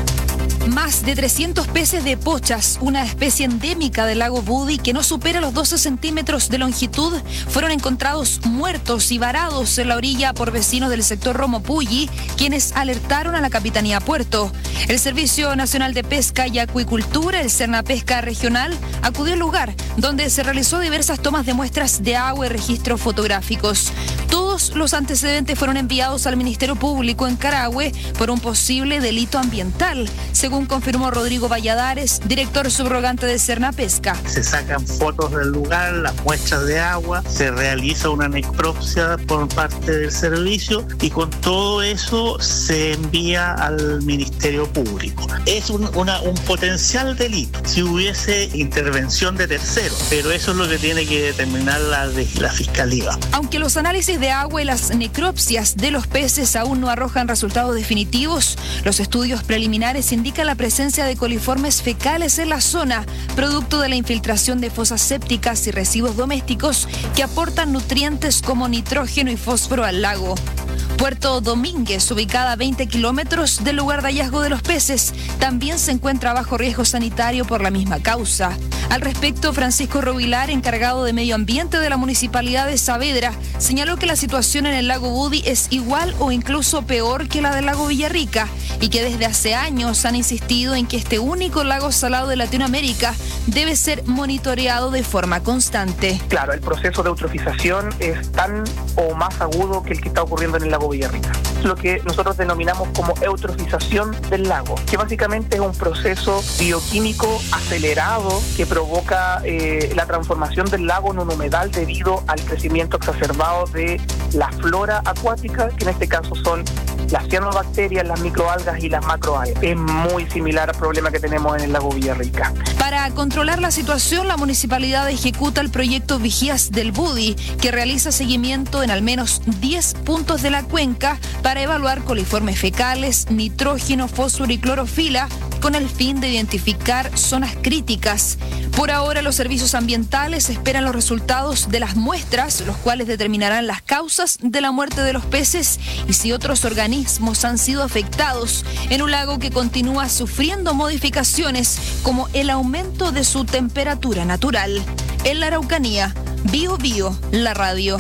Más de trescientos peces de pochas, una especie endémica del lago Budi que no supera los doce centímetros de longitud, fueron encontrados muertos y varados en la orilla por vecinos del sector Romopulli, quienes alertaron a la Capitanía Puerto. El Servicio Nacional de Pesca y Acuicultura, el Cernapesca Regional, acudió al lugar, donde se realizó diversas tomas de muestras de agua y registros fotográficos. Todos los antecedentes fueron enviados al Ministerio Público en Carahue por un posible delito ambiental, según confirmó Rodrigo Valladares, director subrogante de Cernapesca. Se sacan fotos del lugar, las muestras de agua, se realiza una necropsia por parte del servicio y con todo eso se envía al Ministerio Público. Es un, una, un potencial delito si hubiese intervención de terceros, pero eso es lo que tiene que determinar la, la Fiscalía. Aunque los análisis de agua y las necropsias de los peces aún no arrojan resultados definitivos, los estudios preliminares indican la presencia de coliformes fecales en la zona, producto de la infiltración de fosas sépticas y residuos domésticos que aportan nutrientes como nitrógeno y fósforo al lago. Puerto Domínguez, ubicada a veinte kilómetros del lugar de hallazgo de los peces, también se encuentra bajo riesgo sanitario por la misma causa. Al respecto, Francisco Rovilar, encargado de Medio Ambiente de la Municipalidad de Saavedra, señaló que la situación en el lago Budi es igual o incluso peor que la del lago Villarrica y que desde hace años han insistido en que este único lago salado de Latinoamérica debe ser monitoreado de forma constante. Claro, el proceso de eutrofización es tan o más agudo que el que está ocurriendo en el lago Villarrica. Lo que nosotros denominamos como eutrofización del lago, que básicamente es un proceso bioquímico acelerado que provoca eh, la transformación del lago en un humedal debido al crecimiento exacerbado de la flora acuática, que en este caso son las cianobacterias, las microalgas y las macroalgas. Es muy similar al problema que tenemos en el lago Villarrica. Para controlar la situación, la municipalidad ejecuta el proyecto Vigías del Budi, que realiza seguimiento en al menos diez puntos de la cuenca para evaluar coliformes fecales, nitrógeno, fósforo y clorofila, con el fin de identificar zonas críticas. Por ahora, los servicios ambientales esperan los resultados de las muestras, los cuales determinarán las causas de la muerte de los peces y si otros organismos han sido afectados en un lago que continúa sufriendo modificaciones como el aumento de su temperatura natural. En la Araucanía, Bio Bio, la radio.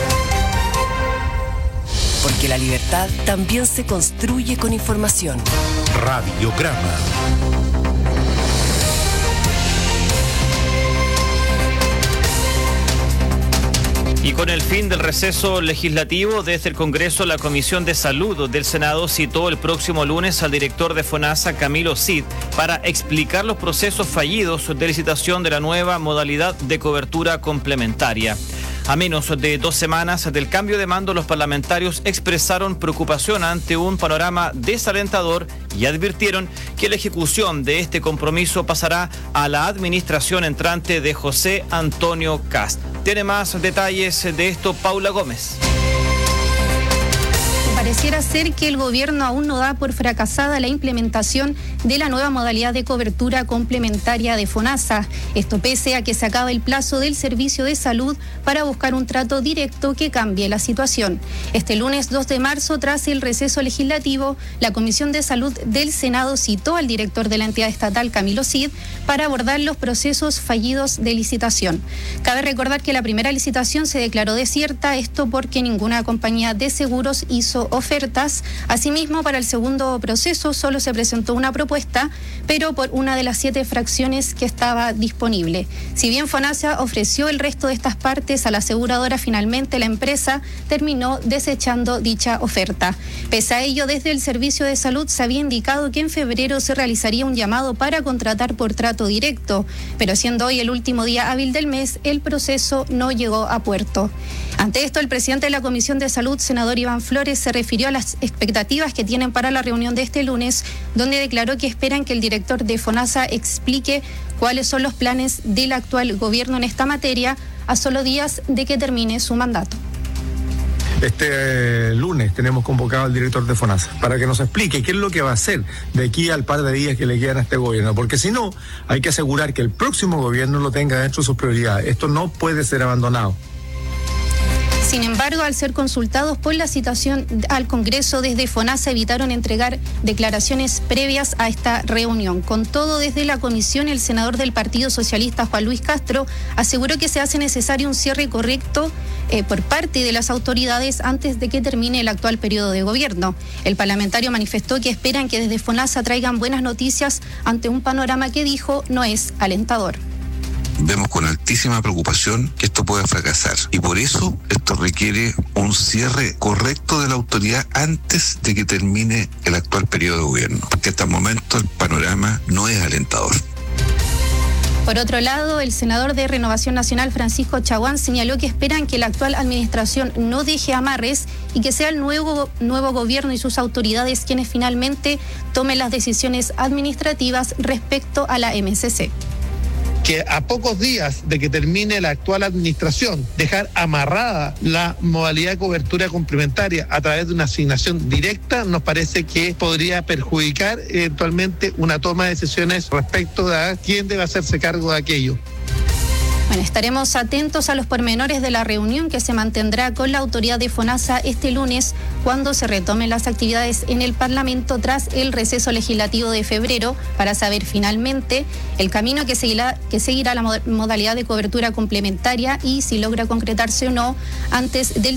Porque la libertad también se construye con información. Radiograma. Y con el fin del receso legislativo desde el Congreso, la Comisión de Salud del Senado citó el próximo lunes al director de FONASA, Camilo Cid, para explicar los procesos fallidos de licitación de la nueva modalidad de cobertura complementaria. A menos de dos semanas del cambio de mando, los parlamentarios expresaron preocupación ante un panorama desalentador y advirtieron que la ejecución de este compromiso pasará a la administración entrante de José Antonio Kast. Tiene más detalles de esto Paula Gómez. Pareciera ser que el gobierno aún no da por fracasada la implementación de la nueva modalidad de cobertura complementaria de FONASA. Esto pese a que se acaba el plazo del servicio de salud para buscar un trato directo que cambie la situación. Este lunes dos de marzo, tras el receso legislativo, la Comisión de Salud del Senado citó al director de la entidad estatal, Camilo Cid, para abordar los procesos fallidos de licitación. Cabe recordar que la primera licitación se declaró desierta, esto porque ninguna compañía de seguros hizo ofertas. Asimismo, para el segundo proceso solo se presentó una propuesta, pero por una de las siete fracciones que estaba disponible. Si bien FONASA ofreció el resto de estas partes a la aseguradora, finalmente la empresa terminó desechando dicha oferta. Pese a ello, desde el Servicio de Salud se había indicado que en febrero se realizaría un llamado para contratar por trato directo, pero siendo hoy el último día hábil del mes, el proceso no llegó a puerto. Ante esto, el presidente de la Comisión de Salud, senador Iván Flores, se refirió a las expectativas que tienen para la reunión de este lunes, donde declaró que esperan que el director de FONASA explique cuáles son los planes del actual gobierno en esta materia a solo días de que termine su mandato. Este lunes tenemos convocado al director de FONASA para que nos explique qué es lo que va a hacer de aquí al par de días que le quedan a este gobierno, porque si no, hay que asegurar que el próximo gobierno lo tenga dentro de sus prioridades. Esto no puede ser abandonado. Sin embargo, al ser consultados por la citación al Congreso, desde FONASA evitaron entregar declaraciones previas a esta reunión. Con todo, desde la comisión, el senador del Partido Socialista, Juan Luis Castro, aseguró que se hace necesario un cierre correcto eh, por parte de las autoridades antes de que termine el actual periodo de gobierno. El parlamentario manifestó que esperan que desde FONASA traigan buenas noticias ante un panorama que dijo no es alentador. Vemos con altísima preocupación que esto pueda fracasar y por eso esto requiere un cierre correcto de la autoridad antes de que termine el actual periodo de gobierno, porque hasta el momento el panorama no es alentador. Por otro lado, el senador de Renovación Nacional, Francisco Chaguán, señaló que esperan que la actual administración no deje amarres y que sea el nuevo, nuevo gobierno y sus autoridades quienes finalmente tomen las decisiones administrativas respecto a la M C C. Que a pocos días de que termine la actual administración, dejar amarrada la modalidad de cobertura complementaria a través de una asignación directa, nos parece que podría perjudicar eventualmente una toma de decisiones respecto a quién debe hacerse cargo de aquello. Bueno, estaremos atentos a los pormenores de la reunión que se mantendrá con la autoridad de FONASA este lunes, cuando se retomen las actividades en el Parlamento tras el receso legislativo de febrero, para saber finalmente el camino que seguirá, que seguirá la modalidad de cobertura complementaria y si logra concretarse o no antes del